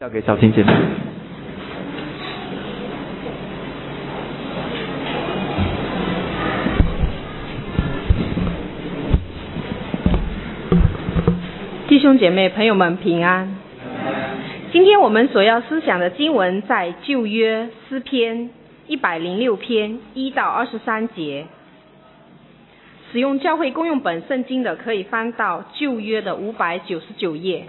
交给小婷姐妹。 弟兄姐妹朋友们平安。今天我们所要思想的经文在旧约诗篇106篇1到23节。使用教会公用本圣经的可以翻到旧约的599页。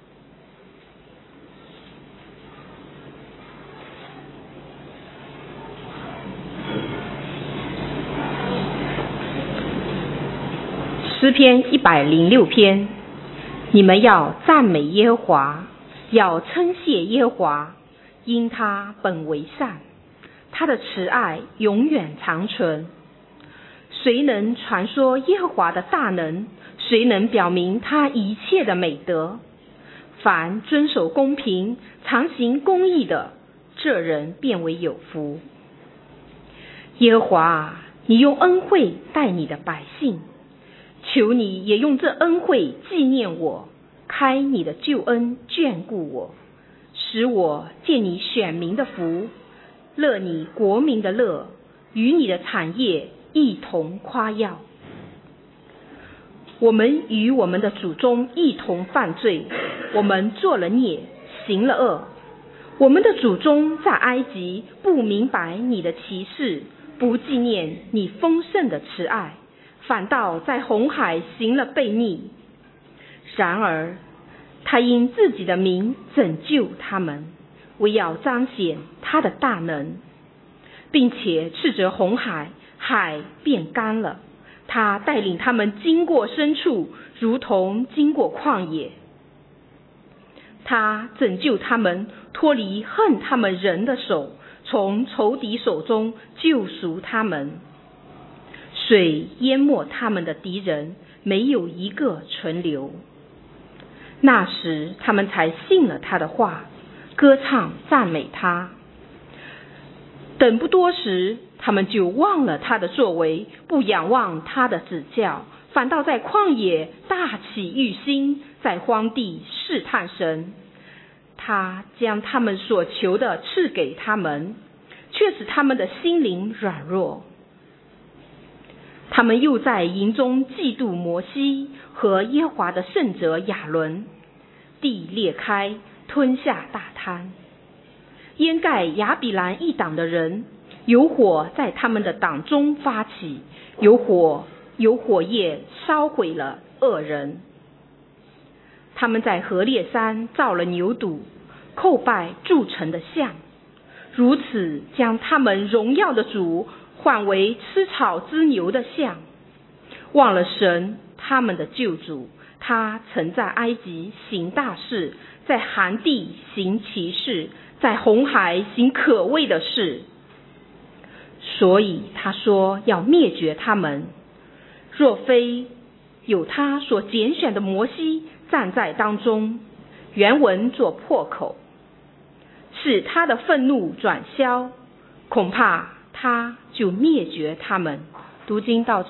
诗篇106篇，你们要赞美耶和华，要称谢耶和华，因他本为善，他的慈爱永远长存。谁能传说耶和华的大能？谁能表明他一切的美德？凡遵守公平、常行公义的，这人便为有福。耶和华啊，你用恩惠待你的百姓，求你也用这恩惠纪念我，开你的救恩眷顾我，使我见你选民的福，乐你国民的乐，与你的产业一同夸耀。我们与我们的祖宗一同犯罪，我们做了孽，行了恶。我们的祖宗在埃及不明白你的奇事，不纪念你丰盛的慈爱，反倒在红海行了悖逆。然而他因自己的名拯救他们，为要彰显他的大能，并且斥责红海，海变干了。他带领他们经过深处，如同经过旷野。他拯救他们脱离恨他们人的手，从仇敌手中救赎他们。水淹没他们的敌人，没有一个存留。那时他们才信了他的话，歌唱赞美他。等不多时，他们就忘了他的作为，不仰望他的指教，反倒在旷野大起欲心，在荒地试探神。他将他们所求的赐给他们，却使他们的心灵软弱。他们又在营中嫉妒摩西和耶和华的圣者亚伦，地裂开，吞下大滩，淹盖亚比兰一党的人，有火在他们的党中发起，有火焰烧毁了恶人。他们在何烈山造了牛犊，叩拜铸成的像，如此将他们荣耀的主换为吃草之牛的像，忘了神他们的救主。他曾在埃及行大事，在寒地行奇事，在红海行可畏的事。所以他说要灭绝他们，若非有他所拣选的摩西站在当中，原文做破口，使他的愤怒转消，恐怕他就灭绝他们。读经到此。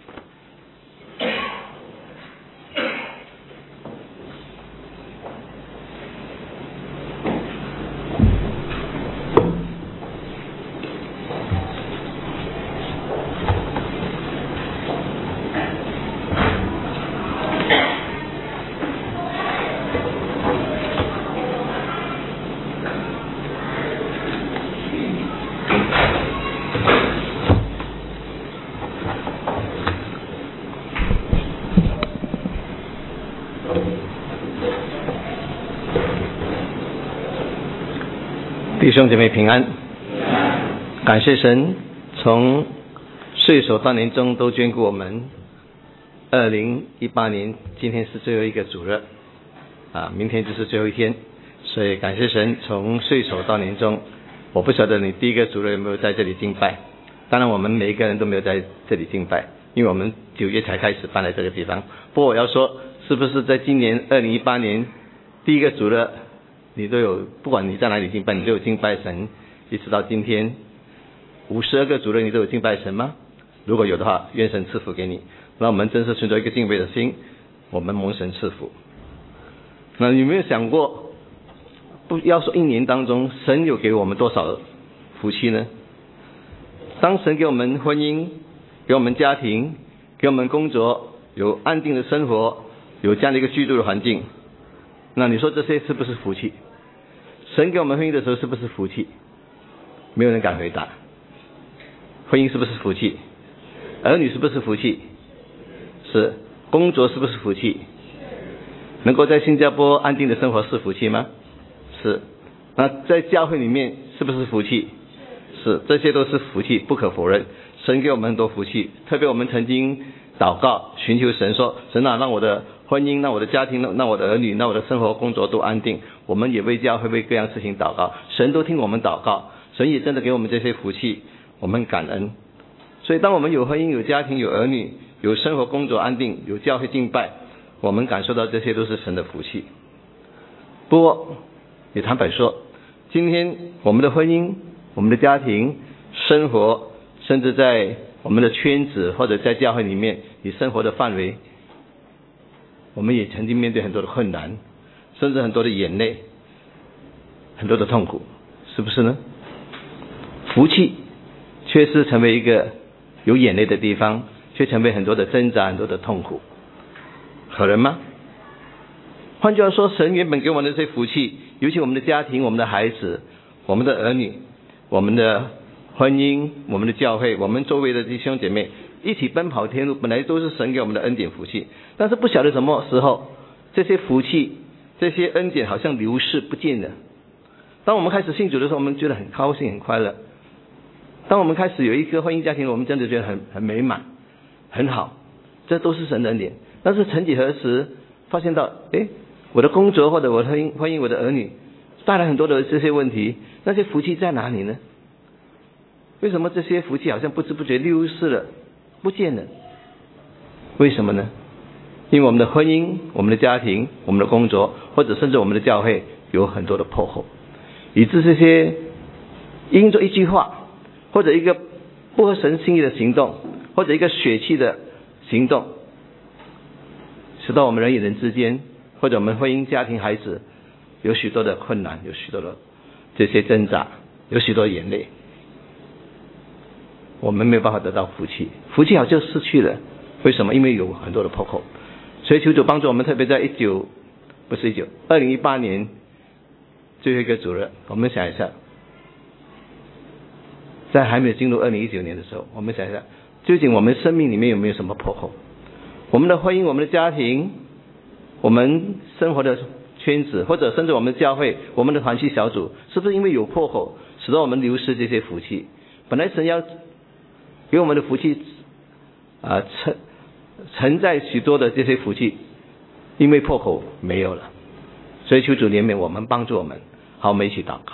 弟兄姐妹平安，感谢神从岁首到年终都眷顾我们。2018年今天是最后一个主日明天就是最后一天，所以感谢神从岁首到年终。我不晓得你第一个主日有没有在这里敬拜，当然我们每一个人都没有在这里敬拜，因为我们9月才开始搬来这个地方。不过我要说，是不是在今年2018年第一个主日你都有，不管你在哪里敬拜，你都有敬拜神，一直到今天52个主日你都有敬拜神吗？如果有的话，愿神赐福给你。那我们真是存着一个敬畏的心，我们蒙神赐福。那有没有想过， 不要说1年当中，神有给我们多少福气呢？当神给我们婚姻，给我们家庭，给我们工作，有安定的生活，有这样的一个居住的环境，那你说这些是不是福气？神给我们婚姻的时候是不是福气？没有人敢回答。婚姻是不是福气？儿女是不是福气？是。工作是不是福气？能够在新加坡安定的生活是福气吗？是。那在教会里面是不是福气？是。这些都是福气，不可否认。神给我们很多福气，特别我们曾经祷告寻求神说，神啊，让我的婚姻，让我的家庭，让我的儿女，让我的生活工作都安定。我们也为教会为各样事情祷告，神都听我们祷告，神也真的给我们这些福气，我们感恩。所以当我们有婚姻，有家庭，有儿女，有生活工作安定，有教会敬拜，我们感受到这些都是神的福气。不过也坦白说，今天我们的婚姻，我们的家庭生活，甚至在我们的圈子或者在教会里面你生活的范围，我们也曾经面对很多的困难，甚至很多的眼泪，很多的痛苦，是不是呢？福气却是成为一个有眼泪的地方，却成为很多的挣扎，很多的痛苦，可能吗？换句话说，神原本给我们的这些福气，尤其我们的家庭，我们的孩子，我们的儿女，我们的婚姻，我们的教会，我们周围的弟兄姐妹一起奔跑天路，本来都是神给我们的恩典福气，但是不晓得什么时候这些福气，这些恩典好像流逝不见了。当我们开始信主的时候，我们觉得很高兴很快乐，当我们开始有一个婚姻家庭，我们真的觉得很美满很好，这都是神的恩典。但是曾几何时发现到，我的工作或者我的婚姻，我的儿女带来很多的这些问题，那些福气在哪里呢？为什么这些福气好像不知不觉流失了，不见了？为什么呢？因为我们的婚姻，我们的家庭，我们的工作，或者甚至我们的教会有很多的破口，以致这些因着一句话，或者一个不合神心意的行动，或者一个血气的行动，使到我们人与人之间，或者我们婚姻家庭孩子有许多的困难，有许多的这些挣扎，有许多的眼泪，我们没有办法得到福气，福气好像失去了。为什么？因为有很多的破口。所以求主帮助我们，特别在2018年最后一个主日，我们想一下，在还没有进入2019年的时候，我们想一下，究竟我们生命里面有没有什么破口？我们的婚姻，我们的家庭，我们生活的圈子，或者甚至我们的教会，我们的团契小组，是不是因为有破口，使得我们流失这些福气？本来神要给我们的福气承载许多的这些福气，因为破口没有了。所以求主怜悯我们，帮助我们。好，我们一起祷告。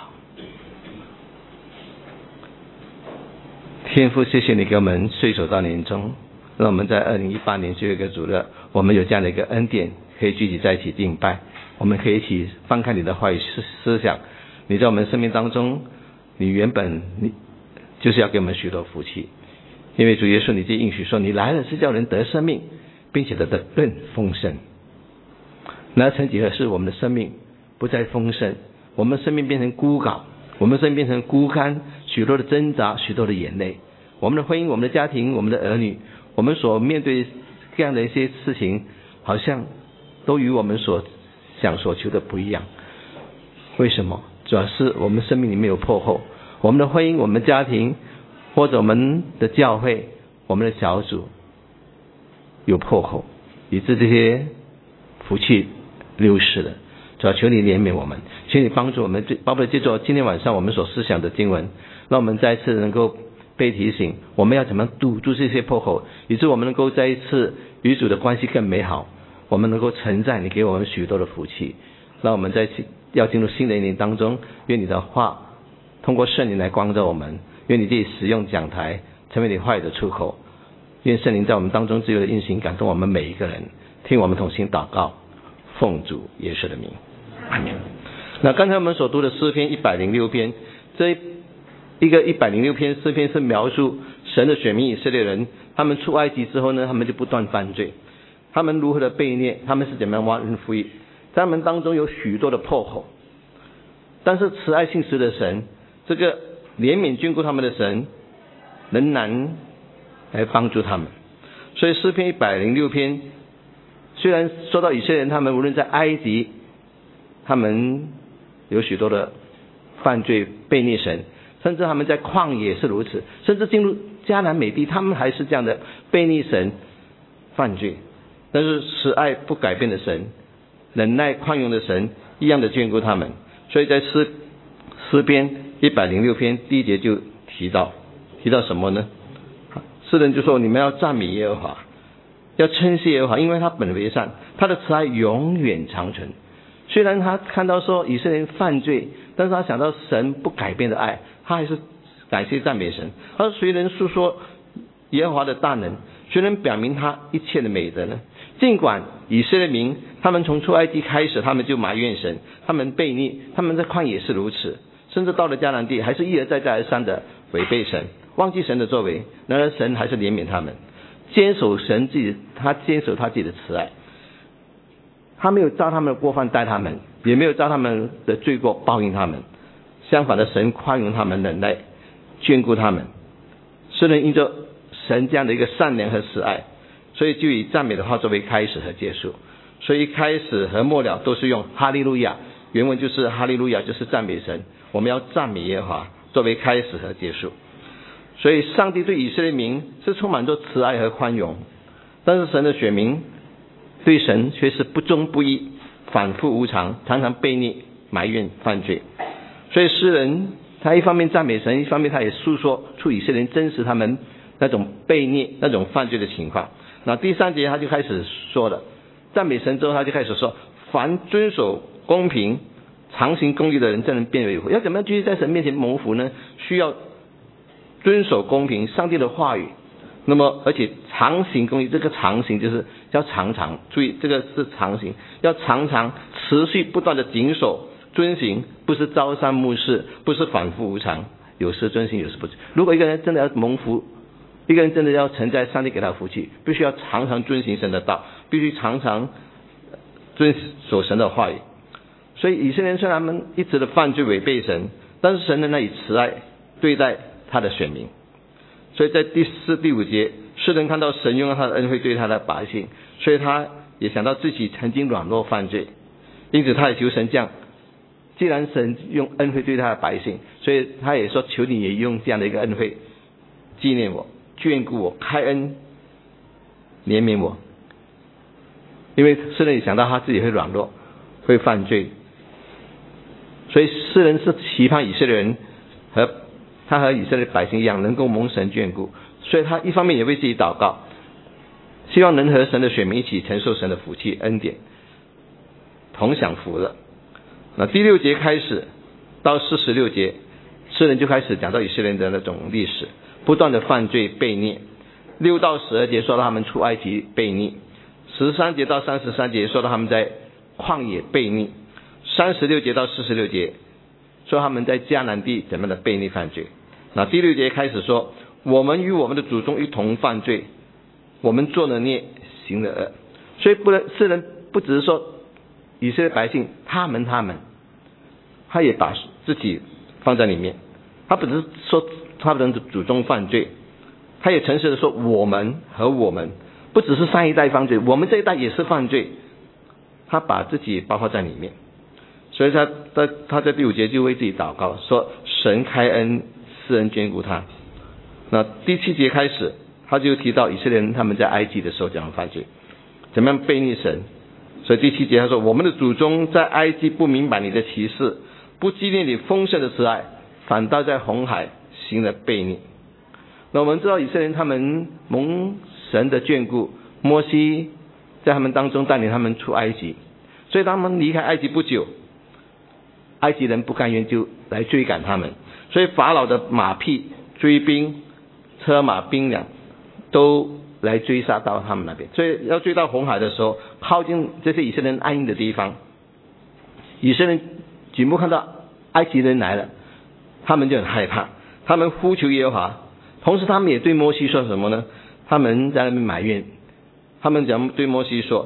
天父，谢谢你给我们岁首到年终，让我们在2018年最后一个主日，我们有这样的一个恩典，可以聚集在一起敬拜，我们可以一起翻看你的话语思想。你在我们生命当中，你原本你就是要给我们许多福气，因为主耶稣你就应许说，你来了是叫人得生命，并且得更丰盛。那曾几何时我们的生命不再丰盛，我们生命变成枯槁，我们生命变成枯干，许多的挣扎，许多的眼泪。我们的婚姻，我们的家庭，我们的儿女，我们所面对这样的一些事情，好像都与我们所想所求的不一样。为什么？主要是我们生命里面有破口，我们的婚姻，我们的家庭，或者我们的教会，我们的小组有破口，以致这些福气流失了。主要求你怜悯我们，请你帮助我们，包括借助今天晚上我们所思想的经文，让我们再次能够被提醒，我们要怎么堵住这些破口，以致我们能够再一次与主的关系更美好，我们能够承载你给我们许多的福气。让我们在要进入新的一年当中，愿你的话通过圣灵来光照我们，愿你自己使用讲台成为你话语的出口，愿圣灵在我们当中自由的运行，感动我们每一个人。听我们同心祷告，奉主耶稣的名，阿们。那刚才我们所读的诗篇106篇，这一个106篇诗篇是描述神的选民以色列人，他们出埃及之后呢，他们就不断犯罪，他们如何的悖逆，他们是怎么样忘恩负义，在他们当中有许多的破口。 但是慈爱信实的神，这个怜悯眷顾他们的神，仍然来帮助他们。所以诗篇106篇虽然说到以色列人，他们无论在埃及，他们有许多的犯罪悖逆神，甚至他们在旷野是如此，甚至进入迦南美地，他们还是这样的悖逆神犯罪。但是慈爱不改变的神，忍耐宽容的神，一样的眷顾他们。所以在诗篇106篇第1节就提到什么呢？诗人就说，你们要赞美耶和华，要称谢耶和华，因为他本为善，他的慈爱永远长存。虽然他看到说以色列人犯罪，但是他想到神不改变的爱，他还是感谢赞美神。而谁能诉说耶和华的大能？谁能表明他一切的美德呢？尽管以色列民他们从出埃及开始，他们就埋怨神，他们悖逆，他们在旷野是如此，甚至到了迦南地还是一而再再而三的违背神，忘记神的作为。然而神还是怜悯他们，坚守他坚守他自己的慈爱，他没有照他们的过犯待他们，也没有照他们的罪过报应他们。相反的，神宽容他们，忍耐眷顾他们。诗人因着神这样的一个善良和慈爱，所以就以赞美的话作为开始和结束。所以开始和末了都是用哈利路亚，原文就是哈利路亚，就是赞美神，我们要赞美耶和华作为开始和结束。所以上帝对以色列民是充满着慈爱和宽容，但是神的选民对神却是不忠不义，反复无常，常常悖逆埋怨犯罪。所以诗人他一方面赞美神，一方面他也诉说出以色列人真实他们那种悖逆那种犯罪的情况。那第3节他就开始说了，赞美神之后他就开始说，凡遵守公平常行公义的人，这人便为有福。要怎么样继续在神面前蒙福呢？需要遵守公平，上帝的话语，那么而且常行公义，这个常行就是要常常注意，这个是常行，要常常持续不断的谨守遵行，不是朝三暮四，不是反复无常，有时遵行有时不遵。如果一个人真的要蒙福，一个人真的要承载上帝给他的福气，必须要常常遵行神的道，必须常常遵守神的话语。所以以色列人虽然他们一直的犯罪违背神，但是神仍然以慈爱对待他的选民。所以在第4、第5节，诗人看到神用他的恩惠对他的百姓，所以他也想到自己曾经软弱犯罪，因此他也求神降。既然神用恩惠对他的百姓，所以他也说，求你也用这样的一个恩惠纪念我，眷顾我，开恩怜悯我。因为诗人也想到他自己会软弱会犯罪，所以诗人是期盼以色列人和以色列百姓一样能够蒙神眷顾，所以他一方面也为自己祷告，希望能和神的选民一起承受神的福气恩典，同享福乐。那第6节开始到46节，诗人就开始讲到以色列人的那种历史，不断的犯罪悖逆。6到12节说到他们出埃及悖逆，13节到33节说到他们在旷野悖逆，36节到46节说他们在迦南地怎么的悖逆犯罪。那第6节开始说，我们与我们的祖宗一同犯罪，我们做了孽，行了恶。所以诗人不只是说以色列百姓他们，他也把自己放在里面。他不只是说他们的祖宗犯罪，他也诚实的说我们，不只是上一代犯罪，我们这一代也是犯罪，他把自己包括在里面。所以他在第5节就为自己祷告，说神开恩，世人眷顾他。那第7节开始他就提到以色列人他们在埃及的时候怎样犯罪，怎么样悖逆神。所以第7节他说，我们的祖宗在埃及不明白你的奇事，不纪念你丰盛的慈爱，反倒在红海行了悖逆。那我们知道以色列人他们蒙神的眷顾，摩西在他们当中带领他们出埃及，所以他们离开埃及不久，埃及人不甘愿就来追赶他们，所以法老的马匹追兵车马兵粮都来追杀到他们那边。所以要追到红海的时候，靠近这些以色列人安营的地方，以色列人举目看到埃及人来了，他们就很害怕，他们呼求耶和华，同时他们也对摩西说什么呢？他们在那边埋怨，他们讲对摩西说，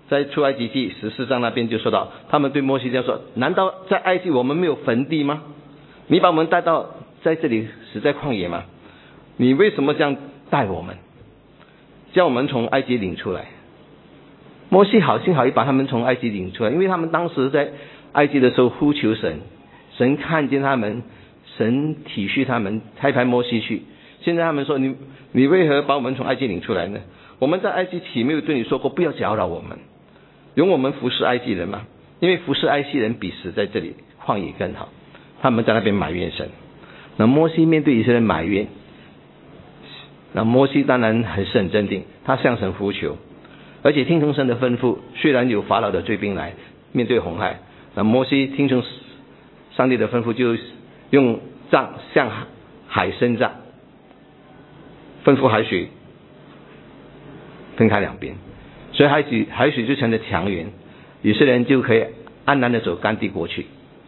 在出埃及记14章那边就说到，他们对摩西这样说：难道在埃及我们没有坟地吗？你把我们带到在这里死在旷野吗？你为什么这样带我们，将我们从埃及领出来？摩西好心好意把他们从埃及领出来，因为他们当时在埃及的时候呼求神，神看见他们，神体恤他们，才派摩西去。现在他们说，你为何把我们从埃及领出来呢？我们在埃及岂没有对你说过，不要搅扰我们，容我们服侍埃及人吗？因为服侍埃及人比死在这里旷野更好。他们在那边埋怨神。那摩西面对以色列人埋怨，那摩西当然还是很镇定，他向神呼求，而且听从神的吩咐。虽然有法老的追兵来面对红海，那摩西听从上帝的吩咐，就用杖向海伸杖，吩咐海水分开两边，所以海水就成了强援，以色列人就可以安然的走干地过去。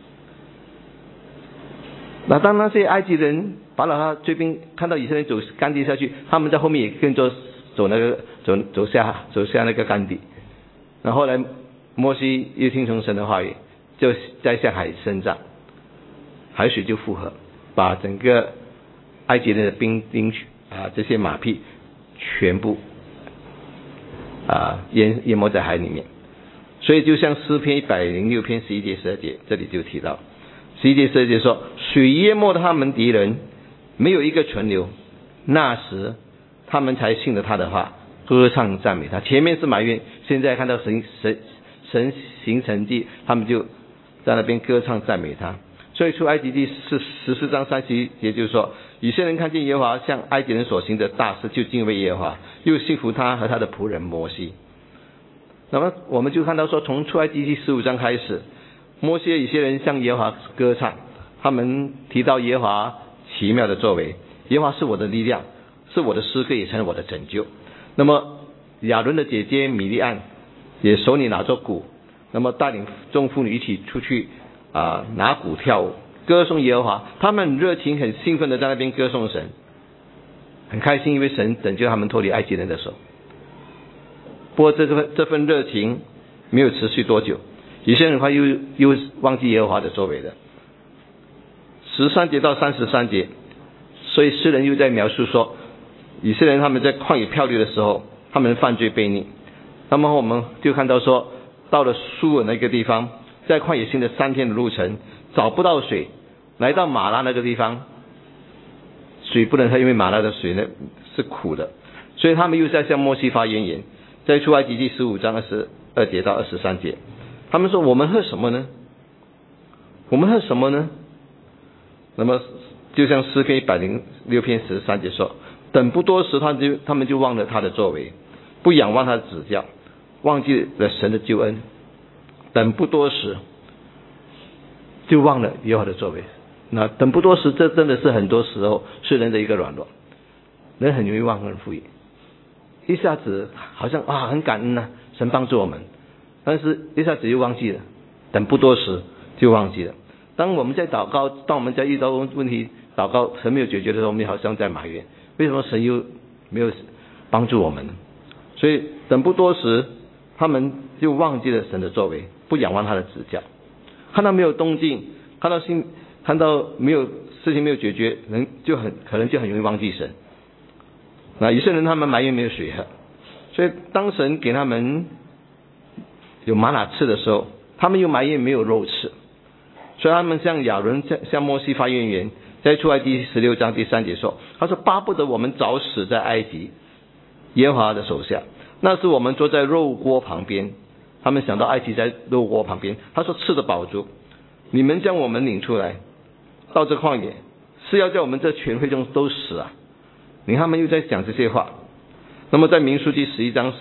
那当那些埃及人法老他追兵看到以色列人走干地下去，他们在后面也跟着走下那个干地。然后来摩西又听从神的话语，就在向海伸杖，海水就复合，把整个埃及人的兵这些马匹全部淹没在海里面。所以就像诗篇106篇11节12节这里就提到，11节12节说，水淹没他们敌人，没有一个存留。那时他们才信了他的话，歌唱赞美他。前面是埋怨，现在看到神行神迹，他们就在那边歌唱赞美他。所以出埃及记14章31节就说，以色列人看见耶和华向埃及人所行的大事，就敬畏耶和华，又信服他和他的仆人摩西。那么我们就看到说，从出埃及记15章开始，摩西的以色列人向耶和华歌唱，他们提到耶和华奇妙的作为，耶和华是我的力量，是我的诗歌，也成了我的拯救。那么亚伦的姐姐米利暗也手里拿着鼓，那么带领众妇女一起出去拿鼓跳舞，歌颂耶和华。他们很热情很兴奋的在那边歌颂神，很开心，因为神拯救他们脱离埃及人的手。不过这份热情没有持续多久，以色列人很快又忘记耶和华的作为了。13节到33节，所以诗人又在描述说，以色列人他们在旷野漂流的时候，他们犯罪悖逆。那么我们就看到说，到了苏尔那个地方，在旷野行了3天的路程，找不到水，来到马拉那个地方，水不能喝，因为马拉的水呢是苦的，所以他们又在向摩西发怨言。在出埃及记15章22节到23节，他们说，我们喝什么呢？我们喝什么呢？那么就像诗篇106篇13节说，等不多时他们就忘了他的作为，不仰望他的指教，忘记了神的救恩。等不多时就忘了耶和华的作为。那等不多时，这真的是很多时候是人的一个软弱，人很容易忘恩负义，一下子好像很感恩神帮助我们，但是一下子又忘记了，等不多时就忘记了。当我们在祷告，当我们在遇到问题祷告神没有解决的时候，我们好像在埋怨，为什么神又没有帮助我们呢？所以等不多时，他们就忘记了神的作为，不仰望他的指教。看到没有动静，看到没有事情没有解决，可能就很容易忘记神。那以色列人他们埋怨没有水喝，所以当神给他们有玛拿吃的时候，他们又埋怨没有肉吃，所以他们向亚伦向摩西发怨言。在出埃及16章第3节说，他说，巴不得我们早死在埃及耶和华的手下，那时我们坐在肉锅旁边。他们想到埃及在肉锅旁边，他说，吃得饱足，你们将我们领出来到这旷野，是要叫我们这全会众都死啊。你看他们又在讲这些话。那么在民数记11章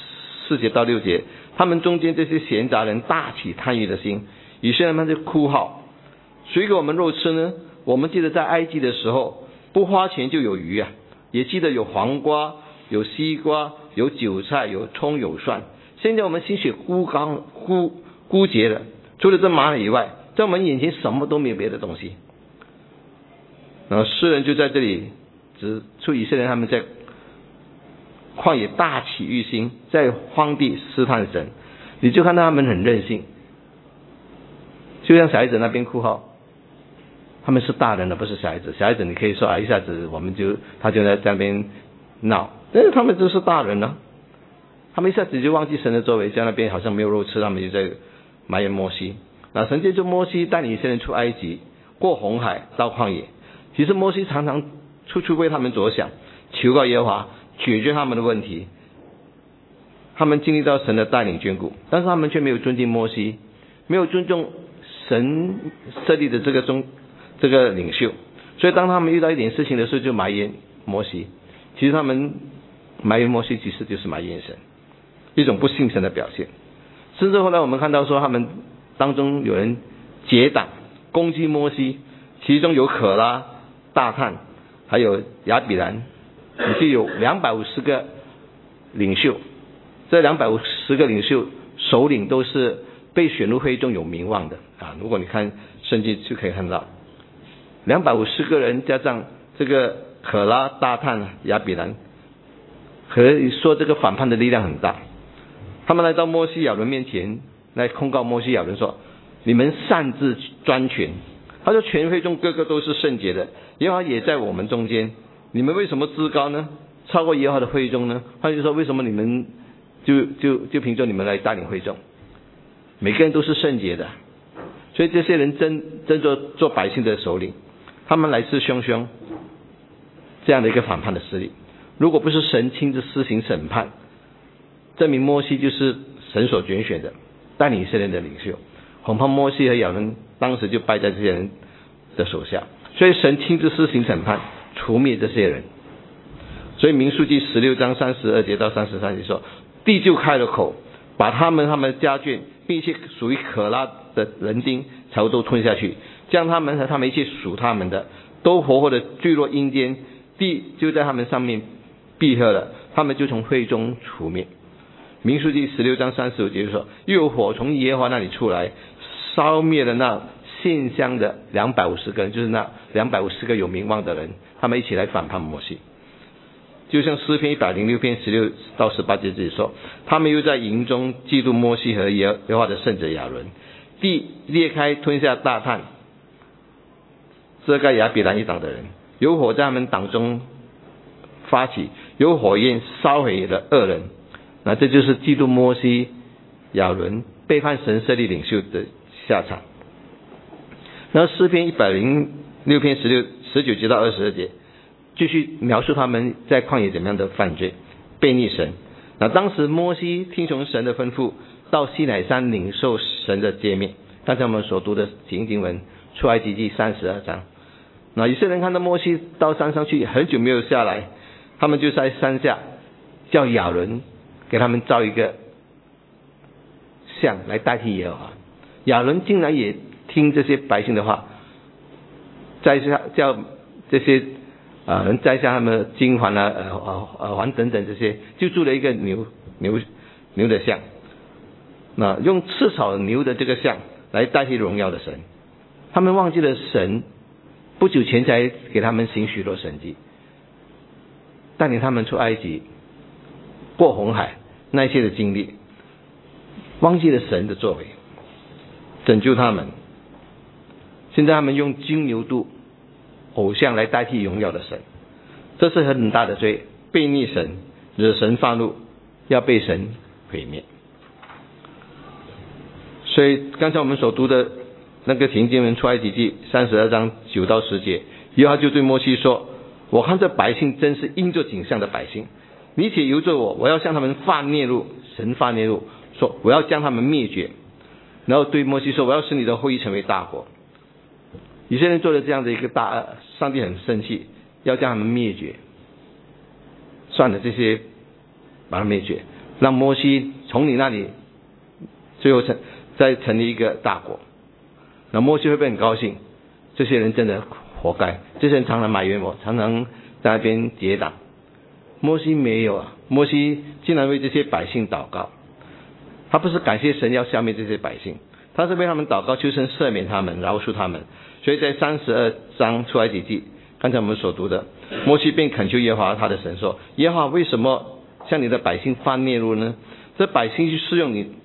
4节到6节，他们中间这些闲杂人大起贪欲的心，以色列人就哭号，谁给我们肉吃呢？我们记得在埃及的时候，不花钱就有鱼也记得有黄瓜，有西瓜，有韭菜，有葱，有蒜。现在我们心血枯竭了，除了这玛瑙以外，在我们眼前什么都没有别的东西。然后诗人就在这里指出以色列人他们在旷野大起欲心，在荒地试探神， 你就看到他们很任性，就像小孩子那边哭号，他们是大人的，不是小孩子。小孩子你可以说一下子他就在那边闹，但是他们就是大人了，他们一下子就忘记神的作为，在那边好像没有肉吃，他们就在埋怨摩西。那神借着摩西带领以色列人出埃及，过红海到旷野。其实摩西常常处处为他们着想，求告耶和华解决他们的问题。他们经历到神的带领眷顾，但是他们却没有尊敬摩西，没有尊重神设立的这个领袖。所以当他们遇到一点事情的时候，就埋怨摩西。其实他们埋怨摩西，其实就是埋怨神，一种不信神的表现。甚至后来我们看到说，他们当中有人结党攻击摩西，其中有可拉、大探还有亚比兰，以及有250个领袖。这250个领袖首领都是被选入会中有名望的啊！如果你看圣经就可以看到250个人加上这个可拉、大探、亚比兰，可以说这个反叛的力量很大。他们来到摩西亚伦面前来控告摩西亚伦说，你们擅自专权。他说全会中个个都是圣洁的，耶和华也在我们中间，你们为什么自高呢？超过耶和华的会中呢？他就说为什么你们就凭着你们来带领会众，每个人都是圣洁的。所以这些人真做百姓的首领，他们来势汹汹，这样的一个反叛的势力，如果不是神亲自施行审判，证明摩西就是神所拣选的带领以色列的领袖，恐怕摩西和亚伦当时就败在这些人的手下。所以神亲自施行审判，除灭这些人。所以民数记16章32节到33节说，地就开了口，把他们的家眷并一切属于可拉的人丁财物都吞下去，将他们和他们一切属他们的都活活的坠落阴间，地就在他们上面闭合了，他们就从会中除灭。民数记16章35节就说，又有火从耶和华那里出来，烧灭了那献香的250个人，就是那250个有名望的人，他们一起来反叛摩西。就像诗篇106篇16到18节这里说，他们又在营中嫉妒摩西和耶和华的圣者亚伦，地裂开吞下大炭，遮盖亚比兰一党的人，有火在他们党中发起，有火焰烧毁了恶人。那这就是嫉妒摩西、亚伦背叛神设立领袖的下场。然后诗篇106篇19节到22节继续描述他们在旷野怎么样的犯罪悖逆神。那当时摩西听从神的吩咐，到西乃山领受神的诫命，刚才我们所读的经文出埃及记32章。那以色列人看到摩西到山上去很久没有下来，他们就在山下叫亚伦给他们造一个像来代替耶和华。亚伦竟然也听这些百姓的话，叫这些人摘下他们的金环耳环等等这些，就铸了一个牛的像，那用刺草牛的这个像来代替荣耀的神。他们忘记了神不久前才给他们行许多神迹，带领他们出埃及，过红海那些的经历，忘记了神的作为，拯救他们。现在他们用金牛犊偶像来代替荣耀的神，这是很大的罪，悖逆神，惹神发怒，要被神毁灭。所以刚才我们所读的那个经文出埃及记32章9到10节，耶和华就对摩西说，我看这百姓真是因着景象的百姓，你且由着我要向他们发烈怒。神发烈怒说，我要将他们灭绝。然后对摩西说，我要使你的后裔成为大国。以色列人做了这样的一个大恶，上帝很生气，要将他们灭绝。算了，这些把他灭绝，让摩西从你那里最后再成立一个大国。那摩西会不会很高兴？这些人真的活该，这些人常常埋怨我，常常在那边结党。摩西没有啊，摩西竟然为这些百姓祷告，他不是感谢神要消灭这些百姓，他是为他们祷告，求神赦免他们，饶恕他们。所以在32章出埃及记，刚才我们所读的，摩西便恳求耶和华他的神说，耶和华为什么向你的百姓发烈怒呢？这百姓是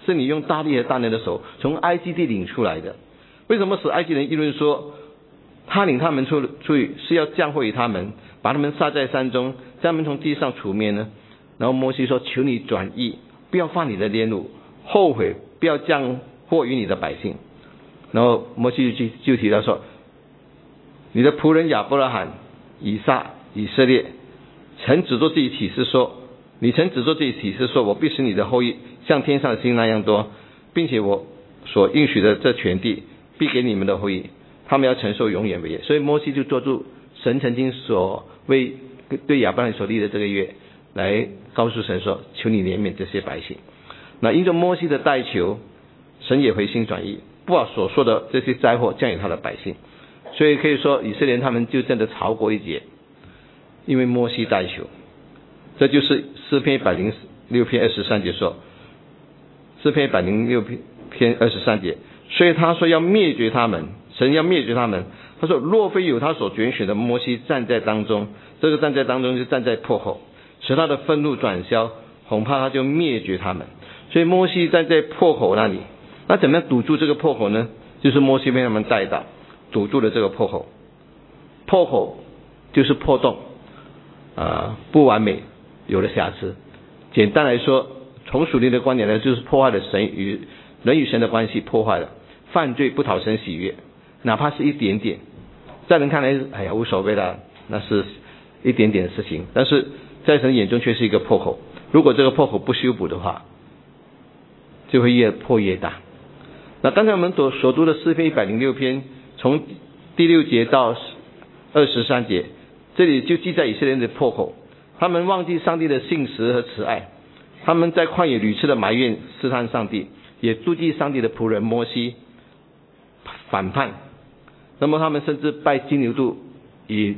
是你用大力和大能的手从埃及地领出来的。为什么使埃及人议论说他领他们出去是要降祸于他们，把他们杀在山中，将他们从地上除灭呢？然后摩西说，求你转意，不要犯你的烈怒，后悔，不要降祸于你的百姓。然后摩西就提到说，你的仆人亚伯拉罕、以撒、以色列曾指着自己起誓说，你曾指着自己起誓说，我必使你的后裔像天上的星那样多，并且我所应许的这全地必给你们的后裔，他们要承受永远为业。所以摩西就做出神曾经所为对亚伯拉罕所立的这个约，来告诉神说，求你怜悯这些百姓。那因着摩西的代求，神也回心转意，不把所说的这些灾祸降给他的百姓。所以可以说以色列人他们就真的逃过一劫，因为摩西代求。这就是诗篇106篇23节说，诗篇106篇23节，所以他说要灭绝他们，神要灭绝他们。他说若非有他所拣选的摩西站在当中，这个站在当中就站在破口，使他的愤怒转消，恐怕他就灭绝他们。所以摩西站在破口那里，那怎么样堵住这个破口呢？就是摩西被他们带到堵住了这个破口。破口就是破洞，不完美，有了瑕疵。简单来说，从属灵的观点呢，就是破坏了人与神的关系，破坏了，犯罪不讨神喜悦，哪怕是一点点，在人看来哎呀无所谓啦，那是一点点的事情，但是在神眼中却是一个破口。如果这个破口不修补的话，就会越破越大。那刚才我们所读的诗篇106篇，从第6节到23节，这里就记载以色列人的破口，他们忘记上帝的信实和慈爱，他们在旷野屡次的埋怨试探上帝，也妒忌上帝的仆人摩西，反叛。那么他们甚至拜金牛犊，以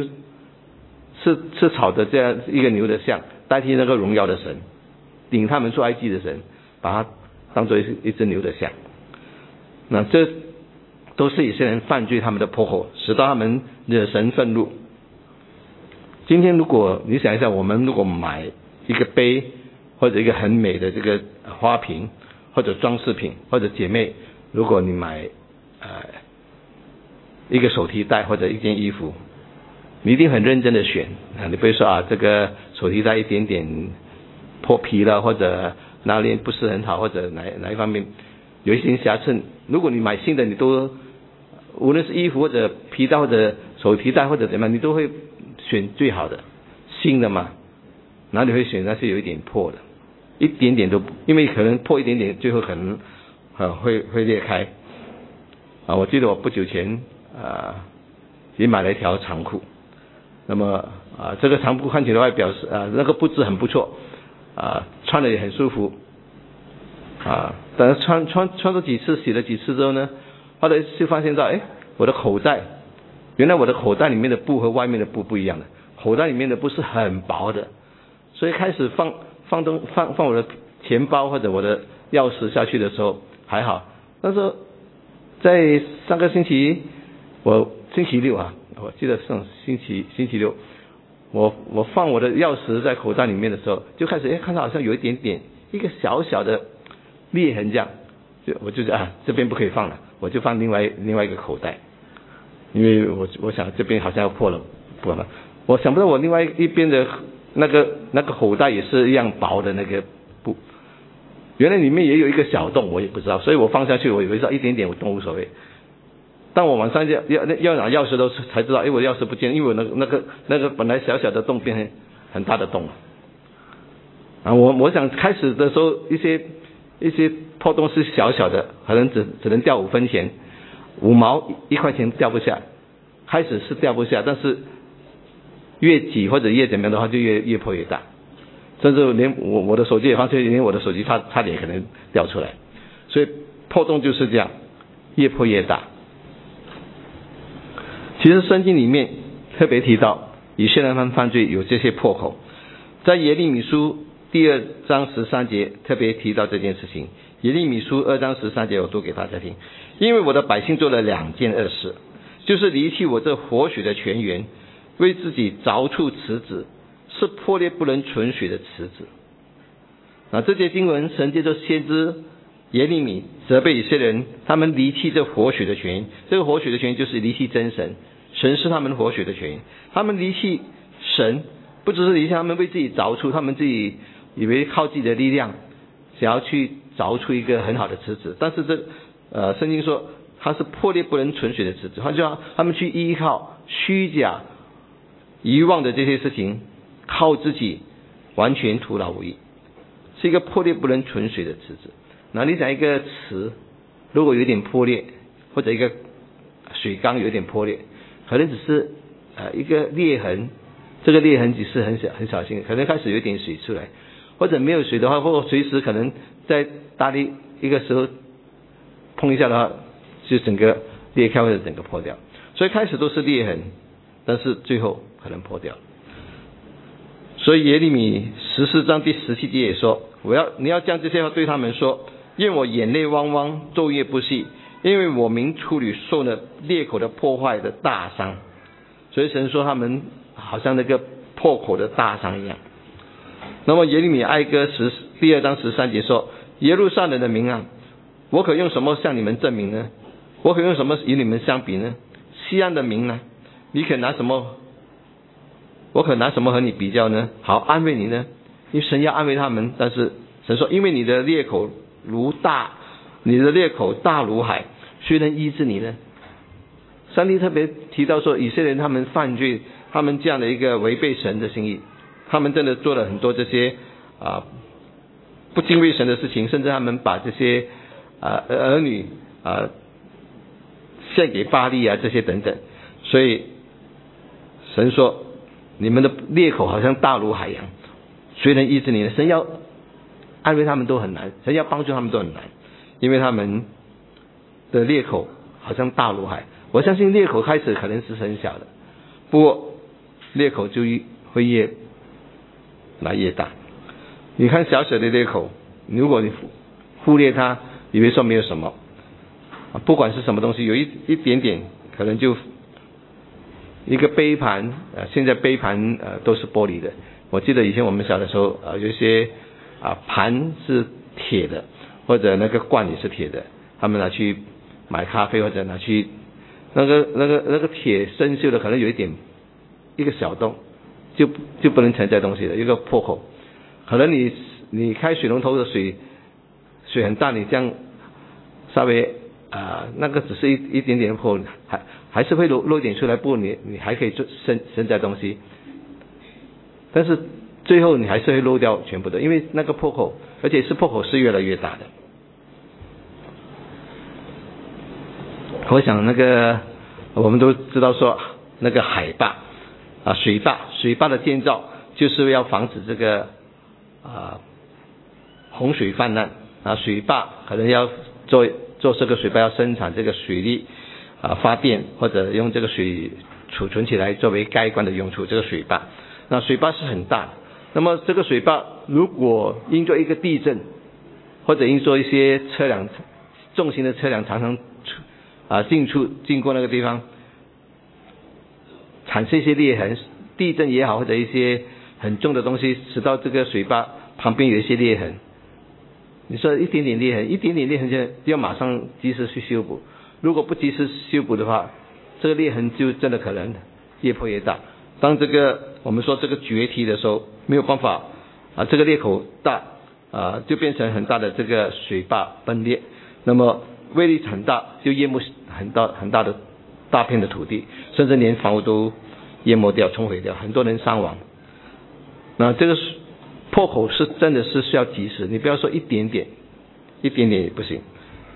吃草的这样一个牛的像代替那个荣耀的神，领他们出埃及的神，把它当作一只牛的像。那这都是以色列人犯罪他们的破口，使到他们惹神愤怒。今天如果你想一下，我们如果买一个杯或者一个很美的这个花瓶或者装饰品，或者姐妹如果你买一个手提袋或者一件衣服，你一定很认真的选你不会说这个手提袋一点点破皮了，或者哪里不是很好，或者哪一方面有一些瑕疵。如果你买新的，你都无论是衣服或者皮带或者手提袋或者怎么样，你都会选最好的新的嘛，哪里会选那些有一点破的，一点点都因为可能破一点点，最后可能会裂开。我记得我不久前也买了一条长裤，那么这个长裤看起来外表是那个布质很不错，穿的也很舒服，但是穿了几次，洗了几次之后呢，后来就发现到我的口袋，原来我的口袋里面的布和外面的布不一样的，口袋里面的布是很薄的，所以开始放我的钱包或者我的钥匙下去的时候还好，但是在上个星期星期六我记得上星期六，我放我的钥匙在口袋里面的时候，就开始看到好像有一点点一个小小的裂痕这样，我就这边不可以放了，我就放另外一个口袋，因为我想这边好像要破了，我想不到我另外一边的那个口袋也是一样薄的那个布，原来里面也有一个小洞，我也不知道，所以我放下去，我以为是一点点洞无所谓。当我晚上要拿钥匙的时候才知道，我钥匙不见，因为我那个本来小小的洞变成很大的洞了。我想开始的时候一些破洞是小小的，可能只能掉5分钱，5毛1块钱掉不下，开始是掉不下，但是越挤或者越怎么样的话，就越破越大，甚至连我的手机也发现，连我的手机差点可能掉出来，所以破洞就是这样，越破越大。其实圣经里面特别提到以色列人犯罪有这些破口，在耶利米书第2章13节特别提到这件事情。耶利米书2章13节我读给大家听，因为我的百姓做了2件恶事，就是离弃我这活水的泉源，为自己凿出池子，是破裂不能存水的池子。这节经文神借着先知耶利米责备以色列人，他们离弃这活水的泉源。这个活水的泉源就是离弃真神，神是他们活水的泉源。他们离弃神，不只是离弃，他们为自己凿出，他们自己以为靠自己的力量想要去凿出一个很好的池子，但是圣经说它是破裂不能存水的池子，他们去依靠虚假遗忘的这些事情，靠自己完全徒劳无益，是一个破裂不能存水的池子。那你想一个池如果有点破裂，或者一个水缸有点破裂，可能只是一个裂痕，这个裂痕只是很小心，可能开始有点水出来，或者没有水的话，或者随时可能在大力一个时候碰一下的话，就整个裂开或者整个破掉。所以开始都是裂痕，但是最后可能破掉。所以耶利米14章第17节也说，你要将这些话对他们说，愿我眼泪汪汪，昼夜不息，因为我民处女受了裂口的破坏的大伤。所以神说他们好像那个破口的大伤一样。那么耶利米哀歌第2章13节说，耶路撒冷的民啊，我可用什么向你们证明呢？我可用什么与你们相比呢？西安的民呢，我可拿什么和你比较呢？好安慰你呢？因为神要安慰他们，但是神说，因为你的裂口大如海，谁能医治你呢？上帝特别提到说，以色列人他们犯罪，他们这样的一个违背神的心意，他们真的做了很多这些不敬畏神的事情，甚至他们把这些儿女献给巴力这些等等。所以神说，你们的裂口好像大如海洋，谁能医治你呢？神要安慰他们都很难，神要帮助他们都很难，因为他们的裂口好像大如海。我相信裂口开始可能是很小的，不过裂口就会越来越大。你看小小的裂口，如果你忽略它，以为说没有什么，不管是什么东西，有一点点，可能就一个杯盘，现在杯盘都是玻璃的。我记得以前我们小的时候，有些盘是铁的，或者那个罐也是铁的，他们拿去买咖啡，或者拿去那个铁生锈的，可能有一个小洞，就不能承载东西的一个破口。可能你开水龙头的水很大，你这样稍微那个只是一点点的破，还是会漏一点出来，不过你还可以承载东西，但是最后你还是会漏掉全部的，因为那个破口，而且破口是越来越大的。我想我们都知道说，那个海坝水坝的建造就是要防止这个洪水泛滥水坝可能要做这个水坝，要生产这个水力发电，或者用这个水储存起来作为该关的用处。这个水坝，那水坝是很大的。那么这个水坝如果因做一个地震，或者因做一些重型的车辆常常经过那个地方，产生一些裂痕，地震也好，或者一些很重的东西使到这个水坝旁边有一些裂痕，你说一点点裂痕就要马上及时去修补，如果不及时修补的话，这个裂痕就真的可能越破越大。当我们说这个决堤的时候，没有办法这个裂口大就变成很大的这个水坝崩裂，那么威力很大，就淹没很大的大片的土地，甚至连房屋都淹没掉、冲毁掉，很多人伤亡。那这个破口是真的是需要及时，你不要说一点点也不行。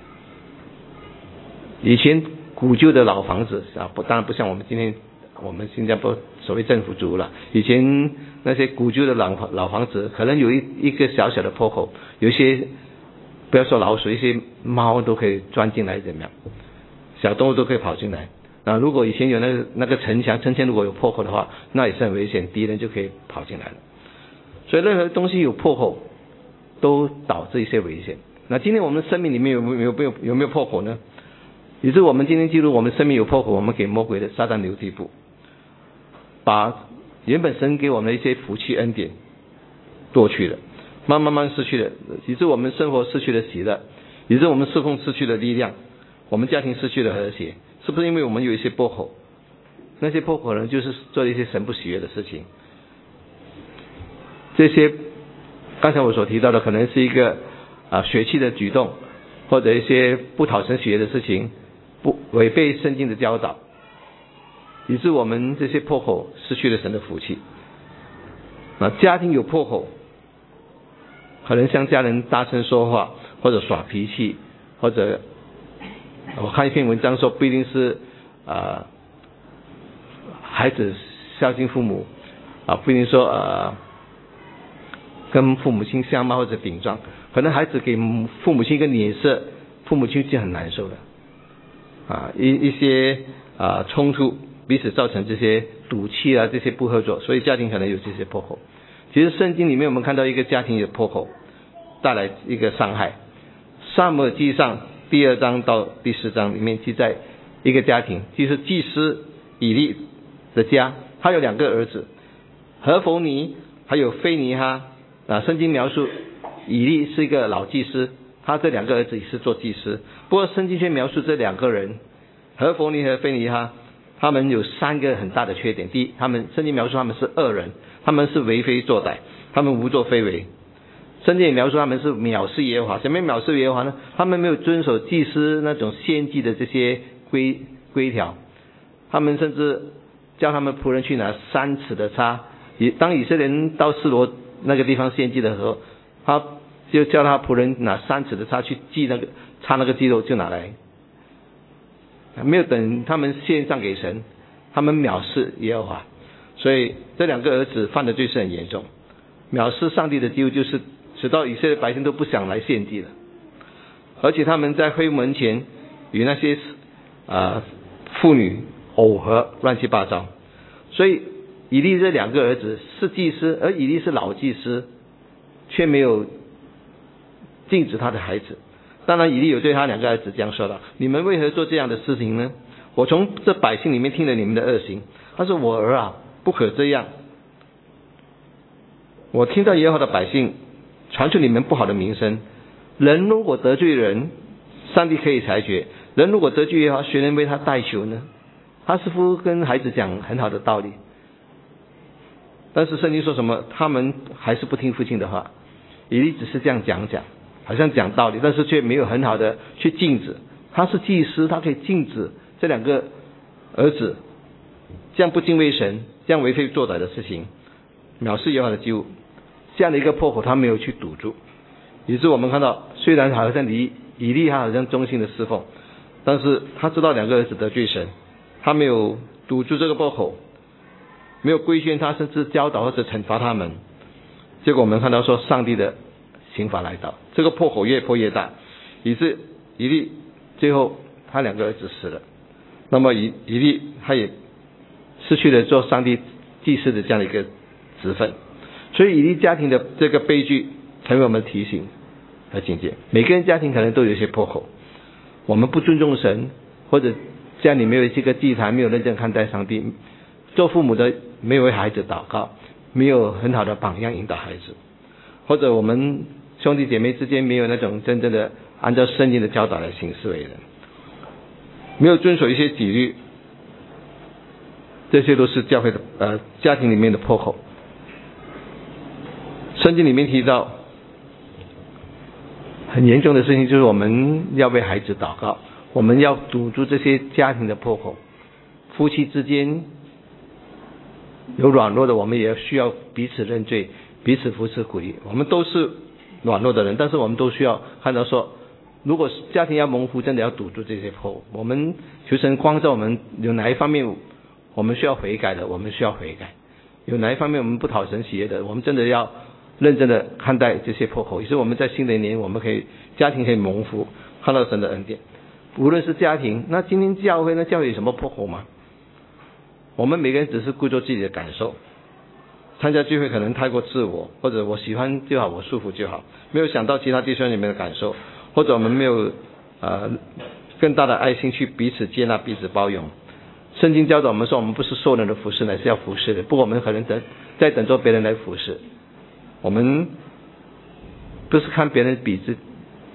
以前古旧的老房子当然不像我们新加坡所谓政府住了，以前那些古旧的老房子可能有一个小小的破口，有一些不要说老鼠，一些猫都可以钻进来，怎么样？小动物都可以跑进来。如果以前有那个城墙如果有破口的话，那也是很危险，敌人就可以跑进来了。所以任何东西有破口都导致一些危险。那今天我们生命里面有没有破口呢？也就是我们今天记录我们生命有破口，我们给魔鬼的撒旦留地步，把原本神给我们的一些福气恩典夺去了，慢慢失去了，以致我们生活失去了喜乐， 以致我们侍奉失去了力量，我们家庭失去了和谐，是不是因为我们有一些破口？那些破口可能就是做一些神不喜悦的事情。这些刚才我所提到的可能是一个血气的举动，或者一些不讨神喜悦的事情，不违背圣经的教导，以致我们这些破口失去了神的福气。家庭有破口，可能向家人大声说话，或者耍脾气，或者我看一篇文章说不一定是孩子孝敬父母不一定说跟父母亲相骂或者顶撞，可能孩子给父母亲一个脸色，父母亲是很难受的一些冲突，彼此造成这些赌气这些不合作，所以家庭可能有这些破口。其实圣经里面我们看到一个家庭有破口带来一个伤害。撒母耳记上第2章到第4章里面记载一个家庭，就是祭司以利的家，他有2个儿子，何弗尼还有菲尼哈圣经描述以利是一个老祭司，他这2个儿子也是做祭司。不过圣经却描述这2个人何弗尼和菲尼哈，他们有3个很大的缺点。第一，圣经描述他们是恶人，他们是为非作歹，他们无作非为。圣经也描述他们是藐视耶和华。什么藐视耶和华呢？他们没有遵守祭司那种献祭的这些规条，他们甚至叫他们仆人去拿3尺的叉，当以色列人到示罗那个地方献祭的时候，他就叫他仆人拿3尺的叉去叉那个鸡肉，就拿来，没有等他们献上给神，他们藐视耶和华。所以这2个儿子犯的罪是很严重，藐视上帝的几乎就是使到以色列百姓都不想来献祭了。而且他们在会幕门前与那些妇女偶合，乱七八糟。所以以利这2个儿子是祭司，而以利是老祭司，却没有禁止他的孩子。当然以利有对他2个儿子这样说道：你们为何做这样的事情呢？我从这百姓里面听了你们的恶行。他说：我儿不可这样，我听到耶和华的百姓传出你们不好的名声。人如果得罪人，上帝可以裁决；人如果得罪耶和华，谁能为他代求呢？他似乎跟孩子讲很好的道理，但是圣经说什么？他们还是不听父亲的话。以利只是这样讲，好像讲道理，但是却没有很好的去禁止。他是祭司，他可以禁止这2个儿子这样不敬畏神，这样为非作歹的事情，藐视耶和华的祭物，这样的一个破口他没有去堵住。以致我们看到，虽然好像以利他好像忠心的侍奉，但是他知道2个儿子得罪神，他没有堵住这个破口，没有规劝他，甚至教导或者惩罚他们。结果我们看到说上帝的刑罚来到，这个破口越破越大，以致以利最后他2个儿子死了。那么以利他也失去了做上帝祭司的这样的一个职分。所以以利家庭的这个悲剧成为我们提醒和警戒。每个人家庭可能都有一些破口，我们不尊重神，或者家里没有这个祭坛，没有认真看待上帝，做父母的没有为孩子祷告，没有很好的榜样引导孩子，或者我们兄弟姐妹之间没有那种真正的按照圣经的教导来行事为人，没有遵守一些纪律，这些都是教会的家庭里面的破口。圣经里面提到很严重的事情，就是我们要为孩子祷告，我们要堵住这些家庭的破口。夫妻之间有软弱的，我们也需要彼此认罪，彼此扶持鼓励。我们都是软弱的人，但是我们都需要看到说，如果家庭要蒙福，真的要堵住这些破口。我们求神光照我们有哪一方面我们需要悔改的，我们需要悔改；有哪一方面我们不讨神喜悦的，我们真的要认真的看待这些破口。也是我们在新的一年，我们可以家庭可以蒙福，看到神的恩典。无论是家庭，那今天教会呢？教会有什么破口吗？我们每个人只是顾着自己的感受，参加聚会可能太过自我，或者我喜欢就好，我舒服就好，没有想到其他弟兄里面的感受，或者我们没有更大的爱心去彼此接纳、彼此包容。圣经教导我们说，我们不是受人的服侍，乃是要服侍的。不过我们可能在等着别人来服侍，我们不是看别人比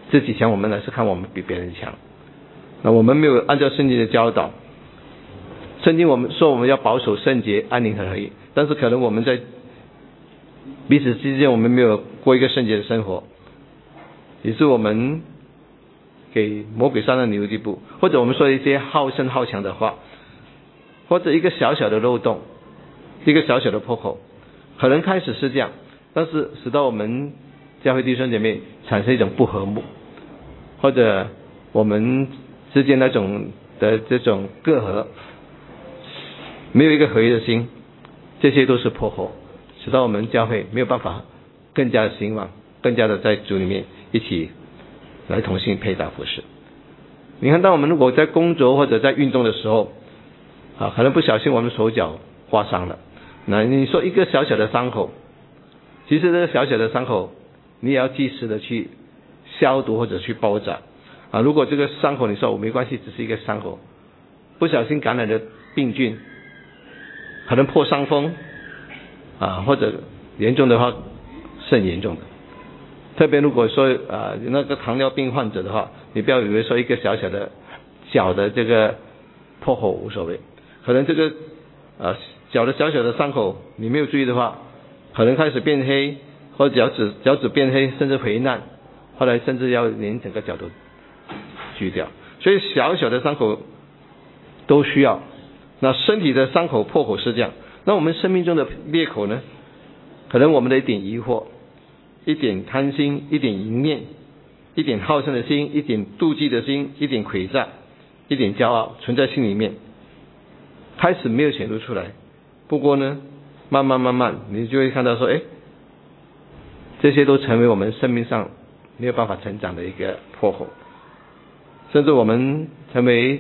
自己强，我们乃是看我们比别人强。那我们没有按照圣经的教导，圣经我们说我们要保守圣洁、安宁和合一，但是可能我们在彼此之间我们没有过一个圣洁的生活，也是我们给魔鬼上了牛的步，或者我们说一些好胜好强的话，或者一个小小的漏洞，一个小小的破口，可能开始是这样，但是使到我们教会弟兄姐妹产生一种不和睦，或者我们之间那种的这种隔阂，没有一个合一的心，这些都是破口，使到我们教会没有办法更加的兴旺，更加的在主里面一起来同心配搭服事。你看，当我们如果在工作或者在运动的时候可能不小心我们手脚划伤了，那你说一个小小的伤口，其实这个小小的伤口你也要及时的去消毒或者去包扎如果这个伤口你说我没关系，只是一个伤口，不小心感染的病菌，可能破伤风或者严重的话是很严重的。特别如果说那个糖尿病患者的话，你不要以为说一个小小的脚的这个破口无所谓，可能这个脚的小小的伤口你没有注意的话，可能开始变黑，或者脚趾变黑，甚至回烂，后来甚至要连整个脚都锯掉。所以小小的伤口都需要。那身体的伤口破口是这样，那我们生命中的裂口呢，可能我们的一点疑惑，一点贪心，一点淫念，一点好胜的心，一点妒忌的心，一点诡诈，一点骄傲存在心里面，开始没有显露出来，不过呢慢慢你就会看到说这些都成为我们生命上没有办法成长的一个破口，甚至我们成为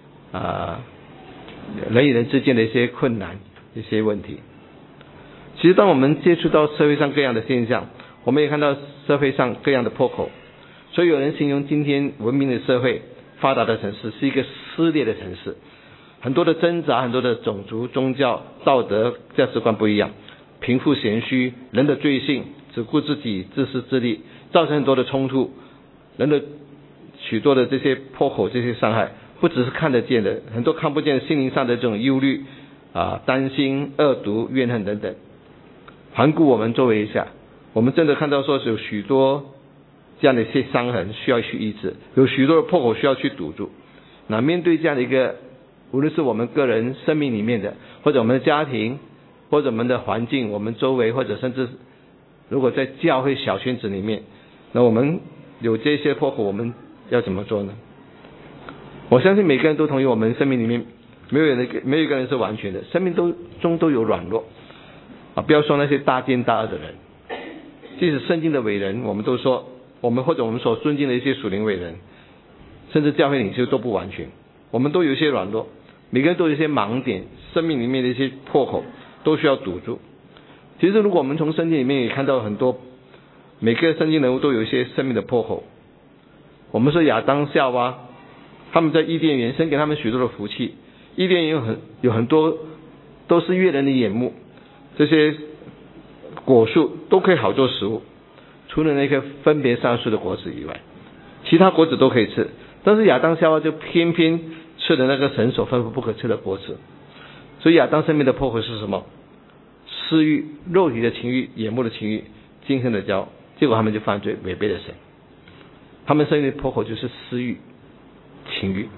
人与人之间的一些困难，一些问题。其实当我们接触到社会上各样的现象，我们也看到社会上各样的破口，所以有人形容今天文明的社会，发达的城市是一个撕裂的城市，很多的挣扎，很多的种族、宗教、道德、价值观不一样，贫富贤虚，人的罪性，只顾自己，自私自利，造成很多的冲突，人的许多的这些破口，这些伤害不只是看得见的，很多看不见的心灵上的这种忧虑担心、恶毒、怨恨等等。环顾我们周围一下，我们真的看到说有许多这样的一些伤痕需要去医治，有许多的破口需要去堵住。那面对这样的一个，无论是我们个人生命里面的，或者我们的家庭，或者我们的环境，我们周围，或者甚至如果在教会小圈子里面，那我们有这些破口，我们要怎么做呢？我相信每个人都同意，我们生命里面没有一个人是完全的，生命中都有软弱不要说那些大奸大恶的人，即使圣经的伟人，我们都说我们所尊敬的一些属灵伟人，甚至教会领袖都不完全，我们都有一些软弱，每个人都有一些盲点，生命里面的一些破口都需要堵住。其实如果我们从圣经里面也看到很多，每个圣经人物都有一些生命的破口。我们说亚当夏娃，他们在伊甸园生给他们许多的福气，伊甸园有很多都是悦人的眼目，这些果树都可以好做食物，除了那个分别善恶的果子以外，其他果子都可以吃，但是亚当夏娃就偏偏吃了那个神所吩咐不可吃的果子。所以亚当生命的破口是什么？私欲，肉体的情欲，眼目的情欲，今生的骄傲，结果他们就犯罪，违背了神。他们生命的破口就是私欲、情欲。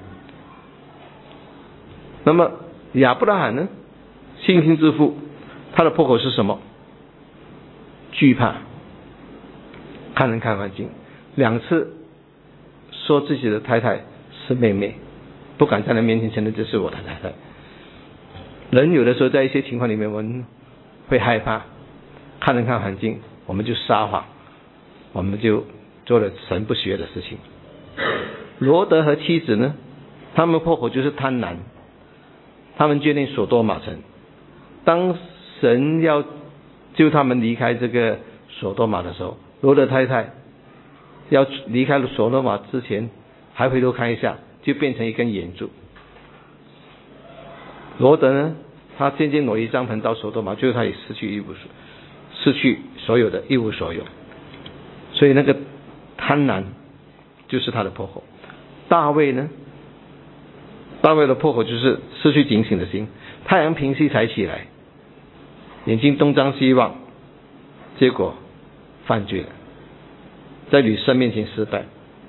那么亚伯拉罕呢？信心之父，他的破口是什么？惧怕，看人看环境，2次说自己的太太是妹妹，不敢在人面前承认这是我的太太。人有的时候在一些情况里面，我们会害怕，看人看环境，我们就撒谎，我们就做了神不喜悦的事情。罗德和妻子呢，他们破口就是贪婪，他们决定所多玛城。当神要救他们离开这个所多玛的时候，罗德太太要离开了所多玛之前，还回头看一下，就变成一根眼柱。罗德呢，他渐渐挪移帐篷到所多玛，最后他也失去所有的一无所有。所以那个贪婪就是他的破口。大卫呢？大卫的破口就是失去警醒的心，太阳平息才起来，眼睛东张西望，结果犯罪了，在女生面前失败。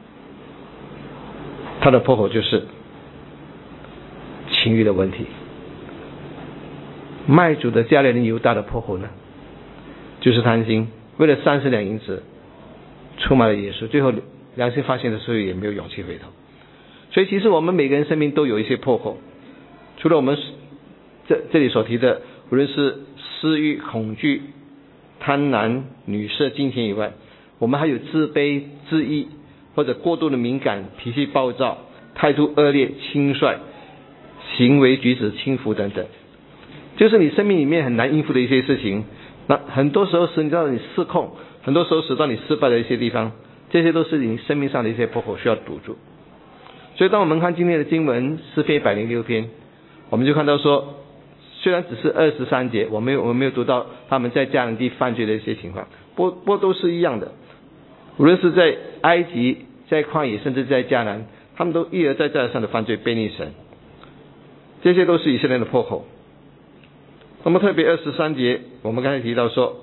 他的破口就是情欲的问题。卖主的加略人犹大的破口呢，就是贪心，为了30两银子出卖了耶稣，最后良心发现的时候也没有勇气回头。所以其实我们每个人生命都有一些破口，除了我们这里所提的无论是私欲、恐惧、贪婪、女色、金钱以外，我们还有自卑、自义，或者过度的敏感、脾气暴躁、态度恶劣、轻率、行为举止轻浮等等，就是你生命里面很难应付的一些事情。那很多时候使到你失控，很多时候使到你失败的一些地方，这些都是你生命上的一些破口需要堵住。所以当我们看今天的经文诗篇106篇，我们就看到说，虽然只是23节，我们没有读到他们在迦南地犯罪的一些情况，不过都是一样的。无论是在埃及、在旷野，甚至在迦南，他们都一而再再而三的犯罪悖逆神，这些都是以色列人的破口。那么特别23节，我们刚才提到说，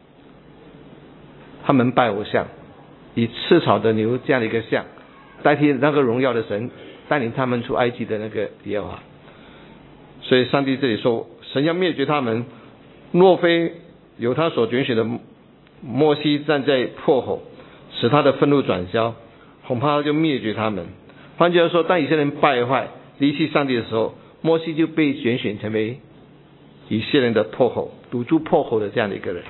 他们拜偶像，以吃草的牛这样的一个像代替那个荣耀的神，带领他们出埃及的那个耶和华。所以上帝这里说，神要灭绝他们，若非有他所拣选的摩西站在破口，使他的愤怒转消，恐怕他就灭绝他们。换句话说，当以色列人败坏离弃上帝的时候，摩西就被拣选成为以色列人的破口，堵住破口的这样的一个人。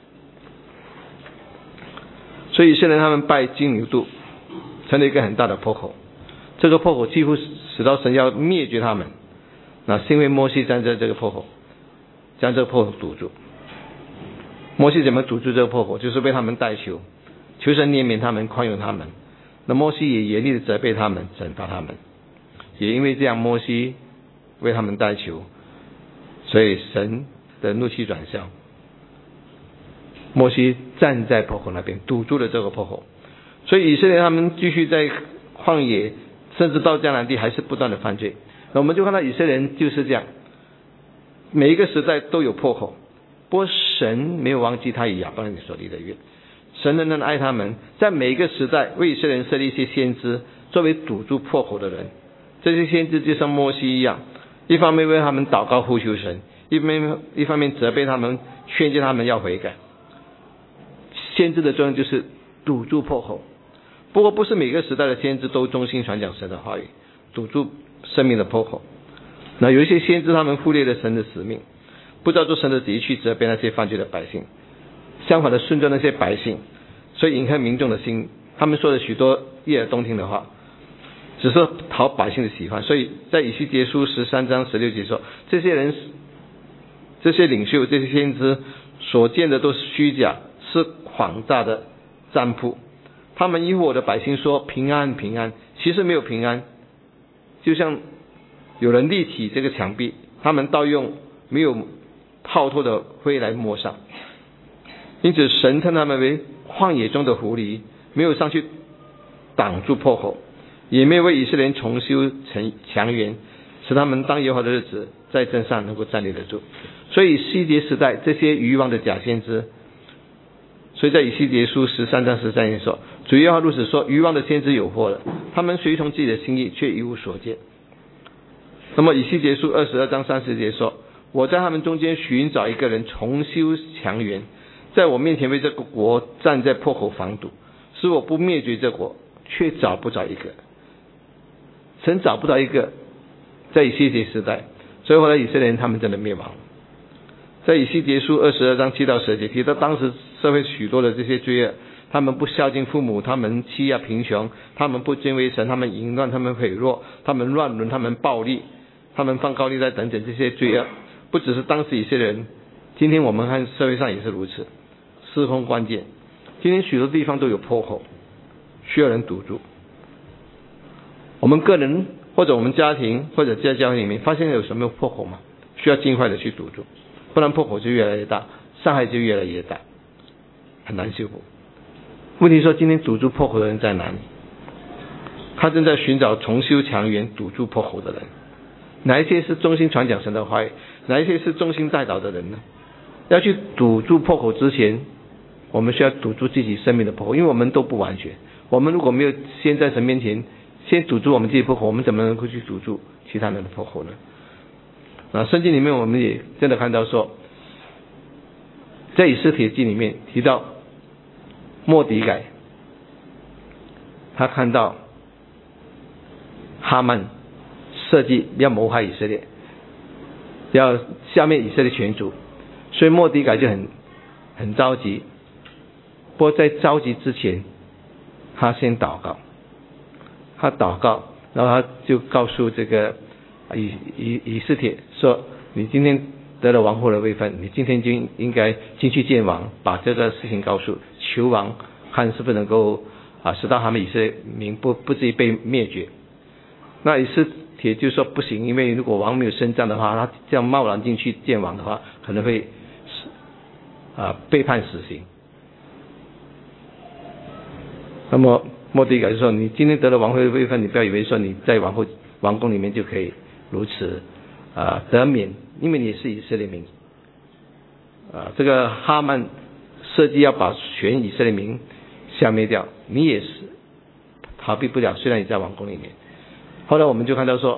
所以以色列人他们拜金牛犊，成了一个很大的破口，这个破口几乎使到神要灭绝他们。那是因为摩西站在这个破口，将这个破口堵住。摩西怎么堵住这个破口？就是为他们代求，求神怜悯他们，宽容他们。那摩西也严厉的责备他们，惩罚他们。也因为这样，摩西为他们代求，所以神的怒气转消。摩西站在破口那边，堵住了这个破口。所以以色列他们继续在旷野，甚至到迦南地，还是不断的犯罪。那我们就看到以色列人就是这样，每一个时代都有破口。不过神没有忘记他与亚伯拉罕所立的约，神仍然爱他们，在每一个时代为以色列人设立一些先知，作为堵住破口的人。这些先知就像摩西一样，一方面为他们祷告呼求神，一方面责备他们，劝诫他们要悔改。先知的作用就是堵住破口。不过不是每个时代的先知都忠心传讲神的话语，堵住生命的破口。那有一些先知他们忽略了神的使命，不照做神的旨意去责备那些犯罪的百姓，相反的顺着那些百姓，所以迎合民众的心。他们说了许多悦耳动听的话，只是讨百姓的喜欢。所以在以西结书13章16节说，这些人、这些领袖、这些先知所见的都是虚假，是谎诈的占卜。他们依我的百姓说平安平安，其实没有平安。就像有人立起这个墙壁，他们盗用没有泡脱的灰来抹上。因此神称他们为旷野中的狐狸，没有上去挡住破口，也没有为以色列人重修墙垣，使他们当耶和华的日子在阵上能够站立得住。所以以西结时代这些愚妄的假先知，所以在以西结书13章13节说，主耶和华如此说，愚妄的先知有祸了，他们随从自己的心意，却一无所见。那么以西结书22章30节说，我在他们中间寻找一个人重修墙垣，在我面前为这个国站在破口防堵，使我不灭绝这国，却找不着一个。神找不到一个，在以西结时代，所以后来以色列人他们真的灭亡。在以西结书22章7到10节提到，当时社会许多的这些罪恶，他们不孝敬父母，他们欺压贫穷，他们不敬畏神，他们淫乱，他们毁谤，他们乱伦，他们暴力，他们放高利贷等等这些罪恶，不只是当时以色列人，今天我们看社会上也是如此，司空关键。今天许多地方都有破口，需要人堵住。我们个人或者我们家庭或者在教会里面发现有什么破口吗？需要尽快的去堵住，不然破口就越来越大，伤害就越来越大，很难修补。问题说今天堵住破口的人在哪里？ 他正在寻找重修墙垣、堵住破口的人。哪一些是忠心传讲神的话语？哪一些是忠心代祷的人呢？要去堵住破口之前，我们需要堵住自己生命的破口，因为我们都不完全。我们如果没有先在神面前先堵住我们自己的破口，我们怎么能够去堵住其他人的破口呢？圣经里面我们也真的看到说，在以斯帖记里面提到末底改，他看到哈曼设计要谋害以色列，要消灭以色列全族，所以末底改就很着急。不过在着急之前，他先祷告，然后他就告诉这个以斯帖说，你今天得了王后的位分，你今天就应该进去见王，把这个事情告诉，求王看是不是能够使到他们以色列民不至于被灭绝。那以斯帖就说不行，因为如果王没有升帐的话，他这样贸然进去见王的话，可能会被判死刑。那么末底改就说，你今天得了王后的位分，你不要以为说你在王宫里面就可以如此得免，因为你也是以色列民。这个哈曼设计要把全以色列民消灭掉，你也是逃避不了，虽然你在王宫里面。后来我们就看到说，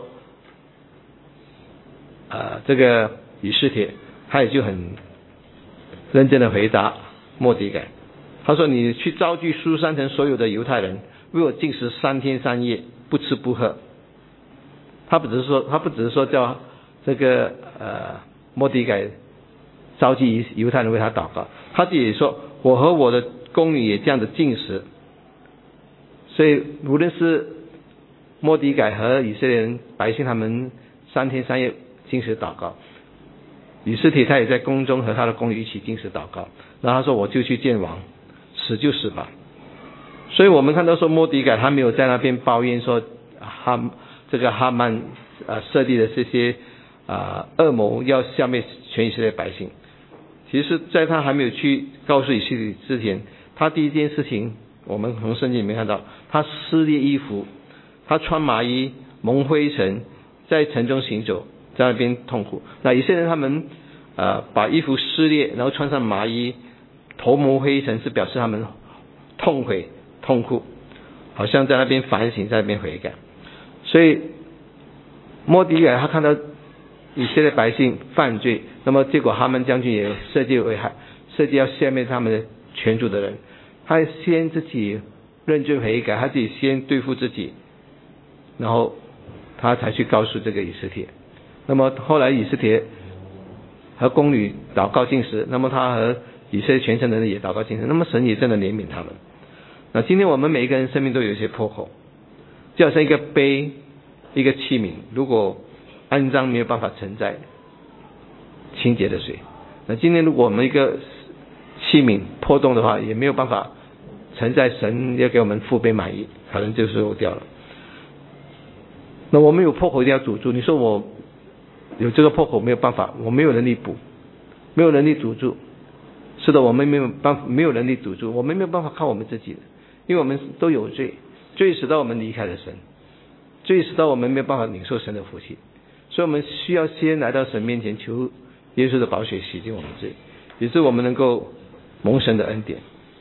这个以斯帖他也就很认真的回答末底改，他说，你去召集书珊城所有的犹太人，为我禁食3天3夜，不吃不喝。他不只是说叫这个末底改召集犹太人为他祷告，他自己也说，我和我的宫女也这样的禁食。所以无论是末底改和以色列人百姓，他们3天3夜禁食祷告，以斯帖他也在宫中和他的宫女一起禁食祷告，然后他说，我就去见王，死就死吧。所以我们看到说，末底改他没有在那边抱怨说这个哈曼设计的这些恶谋要消灭全以色列百姓。其实在他还没有去告诉以色列之前，他第一件事情我们从圣经里面看到，他撕裂衣服，他穿麻衣蒙灰尘，在城中行走，在那边痛苦。那以色列人他们把衣服撕裂，然后穿上麻衣，头蒙灰尘，是表示他们痛悔痛苦，好像在那边反省，在那边悔改。所以末底改他看到以色列百姓犯罪，那么结果哈曼将军也设计要消灭他们的全族的人，他先自己认罪悔改，他自己先对付自己，然后他才去告诉这个以斯帖。那么后来以斯帖和宫女祷告禁食，那么他和以色列全城的人也祷告禁食，那么神也真的怜悯他们。那今天我们每一个人生命都有一些破口，就好像一个杯一个器皿，如果肮脏没有办法承载清洁的水，那今天如果我们一个器皿破洞的话，也没有办法承载神要给我们福杯满溢，可能就是漏掉了。那我们有破口一定要堵住，你说我有这个破口没有办法，我没有能力补，没有能力堵住，是的，我们没有能力堵住，我们没有办法靠我们自己的，因为我们都有罪，罪使到我们离开了神，罪使到我们没有办法领受神的福气，所以我们需要先来到神面前，求耶稣的宝血洗净我们罪，以致我们能够蒙神的恩典。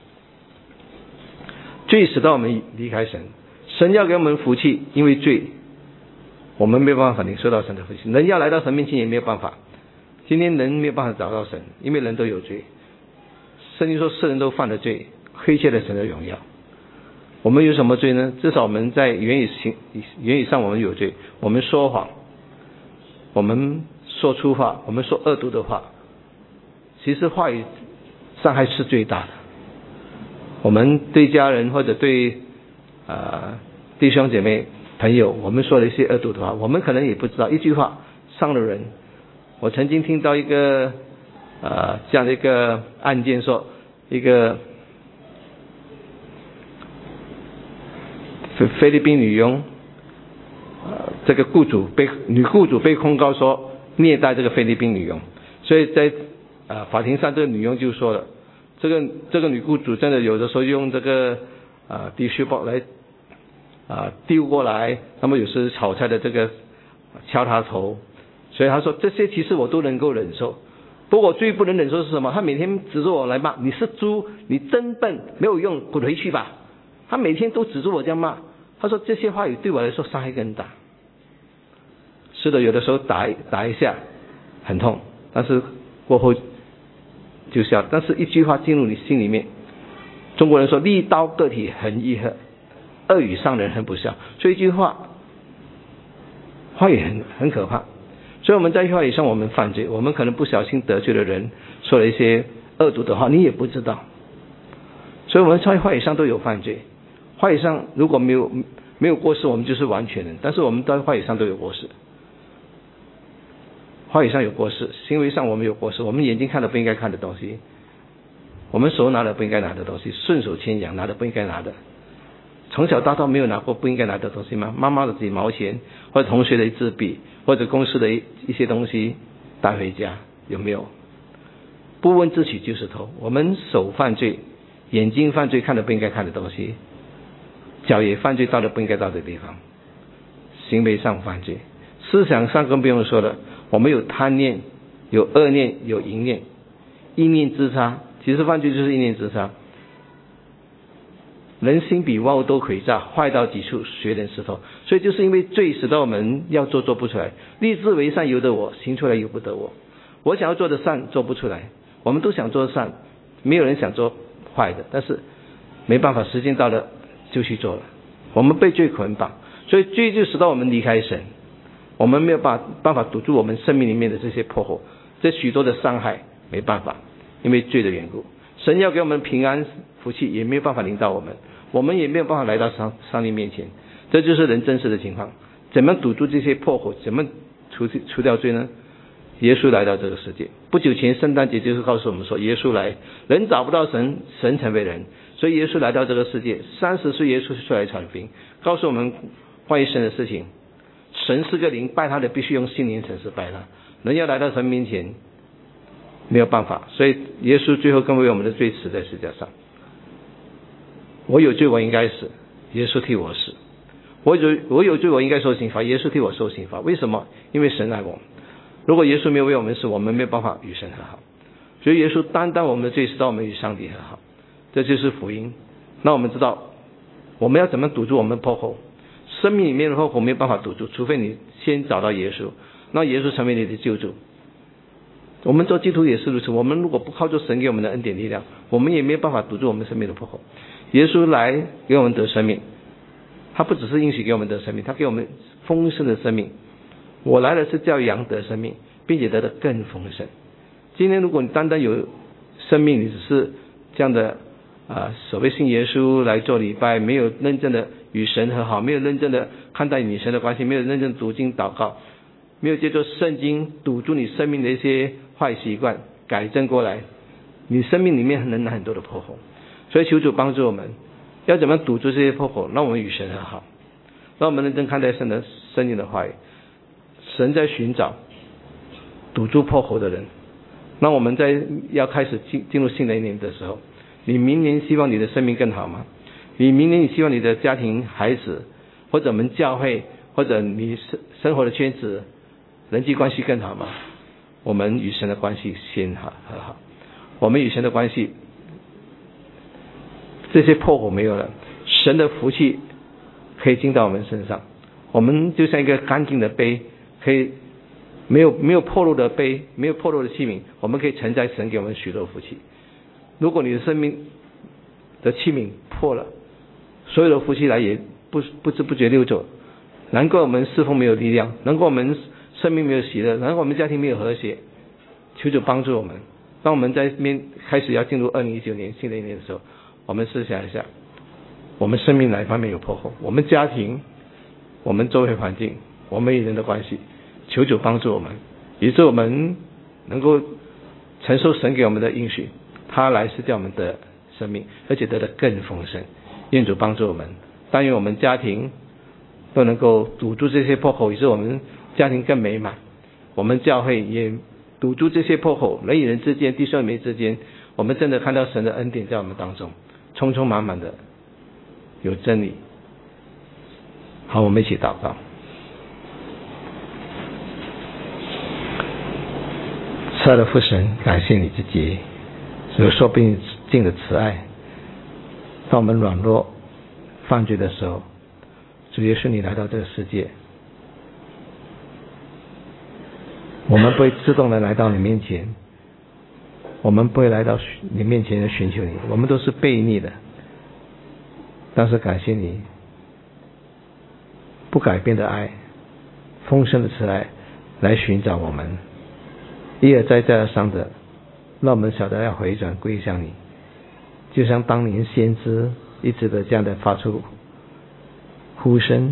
罪使到我们离开神，神要给我们福气，因为罪我们没有办法领受到神的福气，人要来到神面前也没有办法。今天人没有办法找到神，因为人都有罪。圣经说世人都犯了罪，亏欠了神的荣耀。我们有什么罪呢？至少我们在言语上我们有罪，我们说谎，我们说粗话，我们说恶毒的话，其实话语伤害是最大的。我们对家人或者对弟兄姐妹朋友，我们说了一些恶毒的话，我们可能也不知道，一句话伤了人。我曾经听到一个这样的一个案件，说一个菲律宾女佣，这个女雇主被控告说虐待这个菲律宾女佣，所以在法庭上这个女佣就说了，这个女雇主真的有的时候用这个tissue box 丢过来，那么有时炒菜的这个敲他头，所以他说这些其实我都能够忍受，不过我最不能忍受是什么？他每天指着我来骂，你是猪，你真笨，没有用，滚回去吧。他每天都指着我这样骂，他说这些话语对我来说伤害更大。是的，有的时候打一下很痛，但是过后就消，但是一句话进入你心里面。中国人说利刀割体很易恨，恶语伤人很不孝，所以一句话语很可怕。所以我们在话语上我们犯罪，我们可能不小心得罪了人，说了一些恶毒的话，你也不知道。所以我们在话语上都有犯罪，话语上如果没有过失，我们就是完全人，但是我们在话语上都有过失。话语上有过失，行为上我们有过失，我们眼睛看了不应该看的东西，我们手拿了不应该拿的东西，顺手牵羊拿了不应该拿的，从小到大没有拿过不应该拿的东西吗？妈妈的几毛钱，或者同学的一支笔，或者公司的一些东西带回家，有没有？不问自取就是偷。我们手犯罪，眼睛犯罪，看了不应该看的东西，脚也犯罪，到了不应该到的地方，行为上犯罪，思想上更不用说了。我们有贪念，有恶念，有淫念，一念之差，其实犯罪就是一念之差。人心比万物都诡诈，坏到极处，谁能识透？所以就是因为罪，使得我们要做不出来。立志为善由得我，行出来由不得我。我想要做的善做不出来，我们都想做善，没有人想做坏的，但是没办法，时间到了就去做了。我们被罪捆绑，所以罪就使到我们离开神，我们没有办法堵住我们生命里面的这些破口，这许多的伤害没办法，因为罪的缘故。神要给我们平安福气，也没有办法领导我们，我们也没有办法来到上帝面前。这就是人真实的情况。怎么堵住这些破口？怎么除掉罪呢？耶稣来到这个世界，不久前圣诞节就是告诉我们说，耶稣来，人找不到神，神成为人，所以耶稣来到这个世界，30岁耶稣出来传福音，告诉我们关于神的事情。神是个灵，拜他的必须用心灵诚实拜他。人要来到神面前没有办法，所以耶稣最后更为我们的罪死在十字架上。我有罪我应该死，耶稣替我死。我有罪我应该受刑罚，耶稣替我受刑罚。为什么？因为神爱我们。如果耶稣没有为我们死，我们没有办法与神和好。所以耶稣担当我们的罪，使到我们与上帝和好，这就是福音。那我们知道我们要怎么堵住我们的破口？生命里面的破口没有办法堵住，除非你先找到耶稣，那耶稣成为你的救主。我们做基督徒也是如此，我们如果不靠着神给我们的恩典力量，我们也没有办法堵住我们生命的破口。耶稣来给我们得生命，他不只是应许给我们得生命，他给我们丰盛的生命。我来的是叫羊得生命，并且得的更丰盛。今天如果你单单有生命，你只是这样的所谓信耶稣来做礼拜，没有认真的与神和好，没有认真的看待与神的关系，没有认真的读经祷告，没有借助圣经堵住你生命的一些坏习惯，改正过来，你生命里面能很多的破口。所以求主帮助我们，要怎么堵住这些破口，让我们与神和好，让我们认真看待神的圣经的话语。神在寻找堵住破口的人。那我们在要开始进入新的一年的时候，你明年希望你的生命更好吗？你明年你希望你的家庭孩子，或者我们教会，或者你生活的圈子人际关系更好吗？我们与神的关系先和好，我们与神的关系这些破口没有了，神的福气可以进到我们身上。我们就像一个干净的杯，可以没有破漏的杯，没有破漏的器皿，我们可以承载神给我们许多福气。如果你的生命的器皿破了，所有的福气来也不知不觉溜走。难怪我们侍奉没有力量，难怪我们生命没有喜乐，难怪我们家庭没有和谐。求主帮助我们，当我们在开始要进入2019年新的一年的时候，我们思想一下，我们生命哪一方面有破口？我们家庭，我们周围环境，我们与人的关系，求主帮助我们，以致我们能够承受神给我们的应许，他来是叫我们的生命，而且得的更丰盛。愿主帮助我们，但愿我们家庭都能够堵住这些破口，以致我们家庭更美满。我们教会也堵住这些破口，人与人之间，弟兄妹之间，我们真的看到神的恩典在我们当中，充充满满的有真理， 好，我们一起祷告。慈爱的父神，感谢你自己有说不尽的慈爱。当我们软弱犯罪的时候，主耶稣你来到这个世界，我们不会自动的来到你面前，我们不会来到你面前寻求你，我们都是悖逆的。但是感谢你不改变的爱，丰盛的慈爱来寻找我们，一而再再而三的让我们晓得要回转归向你，就像当年先知一直的这样的发出呼声。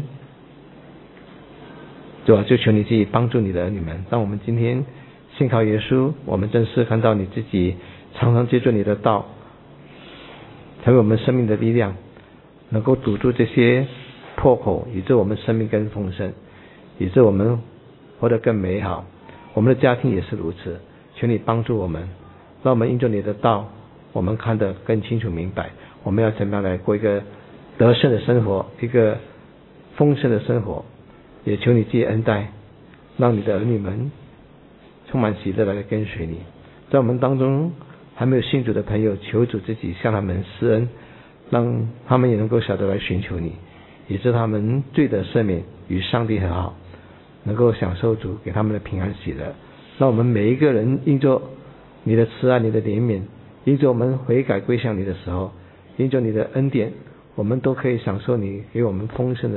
主啊，就求你自己帮助你的儿女们，当我们今天信靠耶稣，我们正是看到你自己常常接住你的道，成为我们生命的力量，能够堵住这些破口，以致我们生命更丰盛，以致我们活得更美好。我们的家庭也是如此，求你帮助我们，让我们因着你的道，我们看得更清楚明白，我们要怎么样来过一个得胜的生活，一个丰盛的生活。也求你自己恩待，让你的儿女们充满喜乐来跟随你。在我们当中还没有信主的朋友，求主自己向他们施恩，让他们也能够晓得来寻求你，以致他们罪得赦免，与上帝和好，能够享受主给他们的平安喜乐。让我们每一个人因着你的慈爱，你的怜悯，因着我们悔改归向你的时候，因着你的恩典，我们都可以享受你给我们丰盛的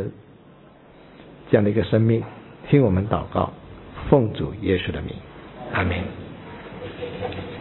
这样的一个生命。听我们祷告，奉主耶稣的名，阿们。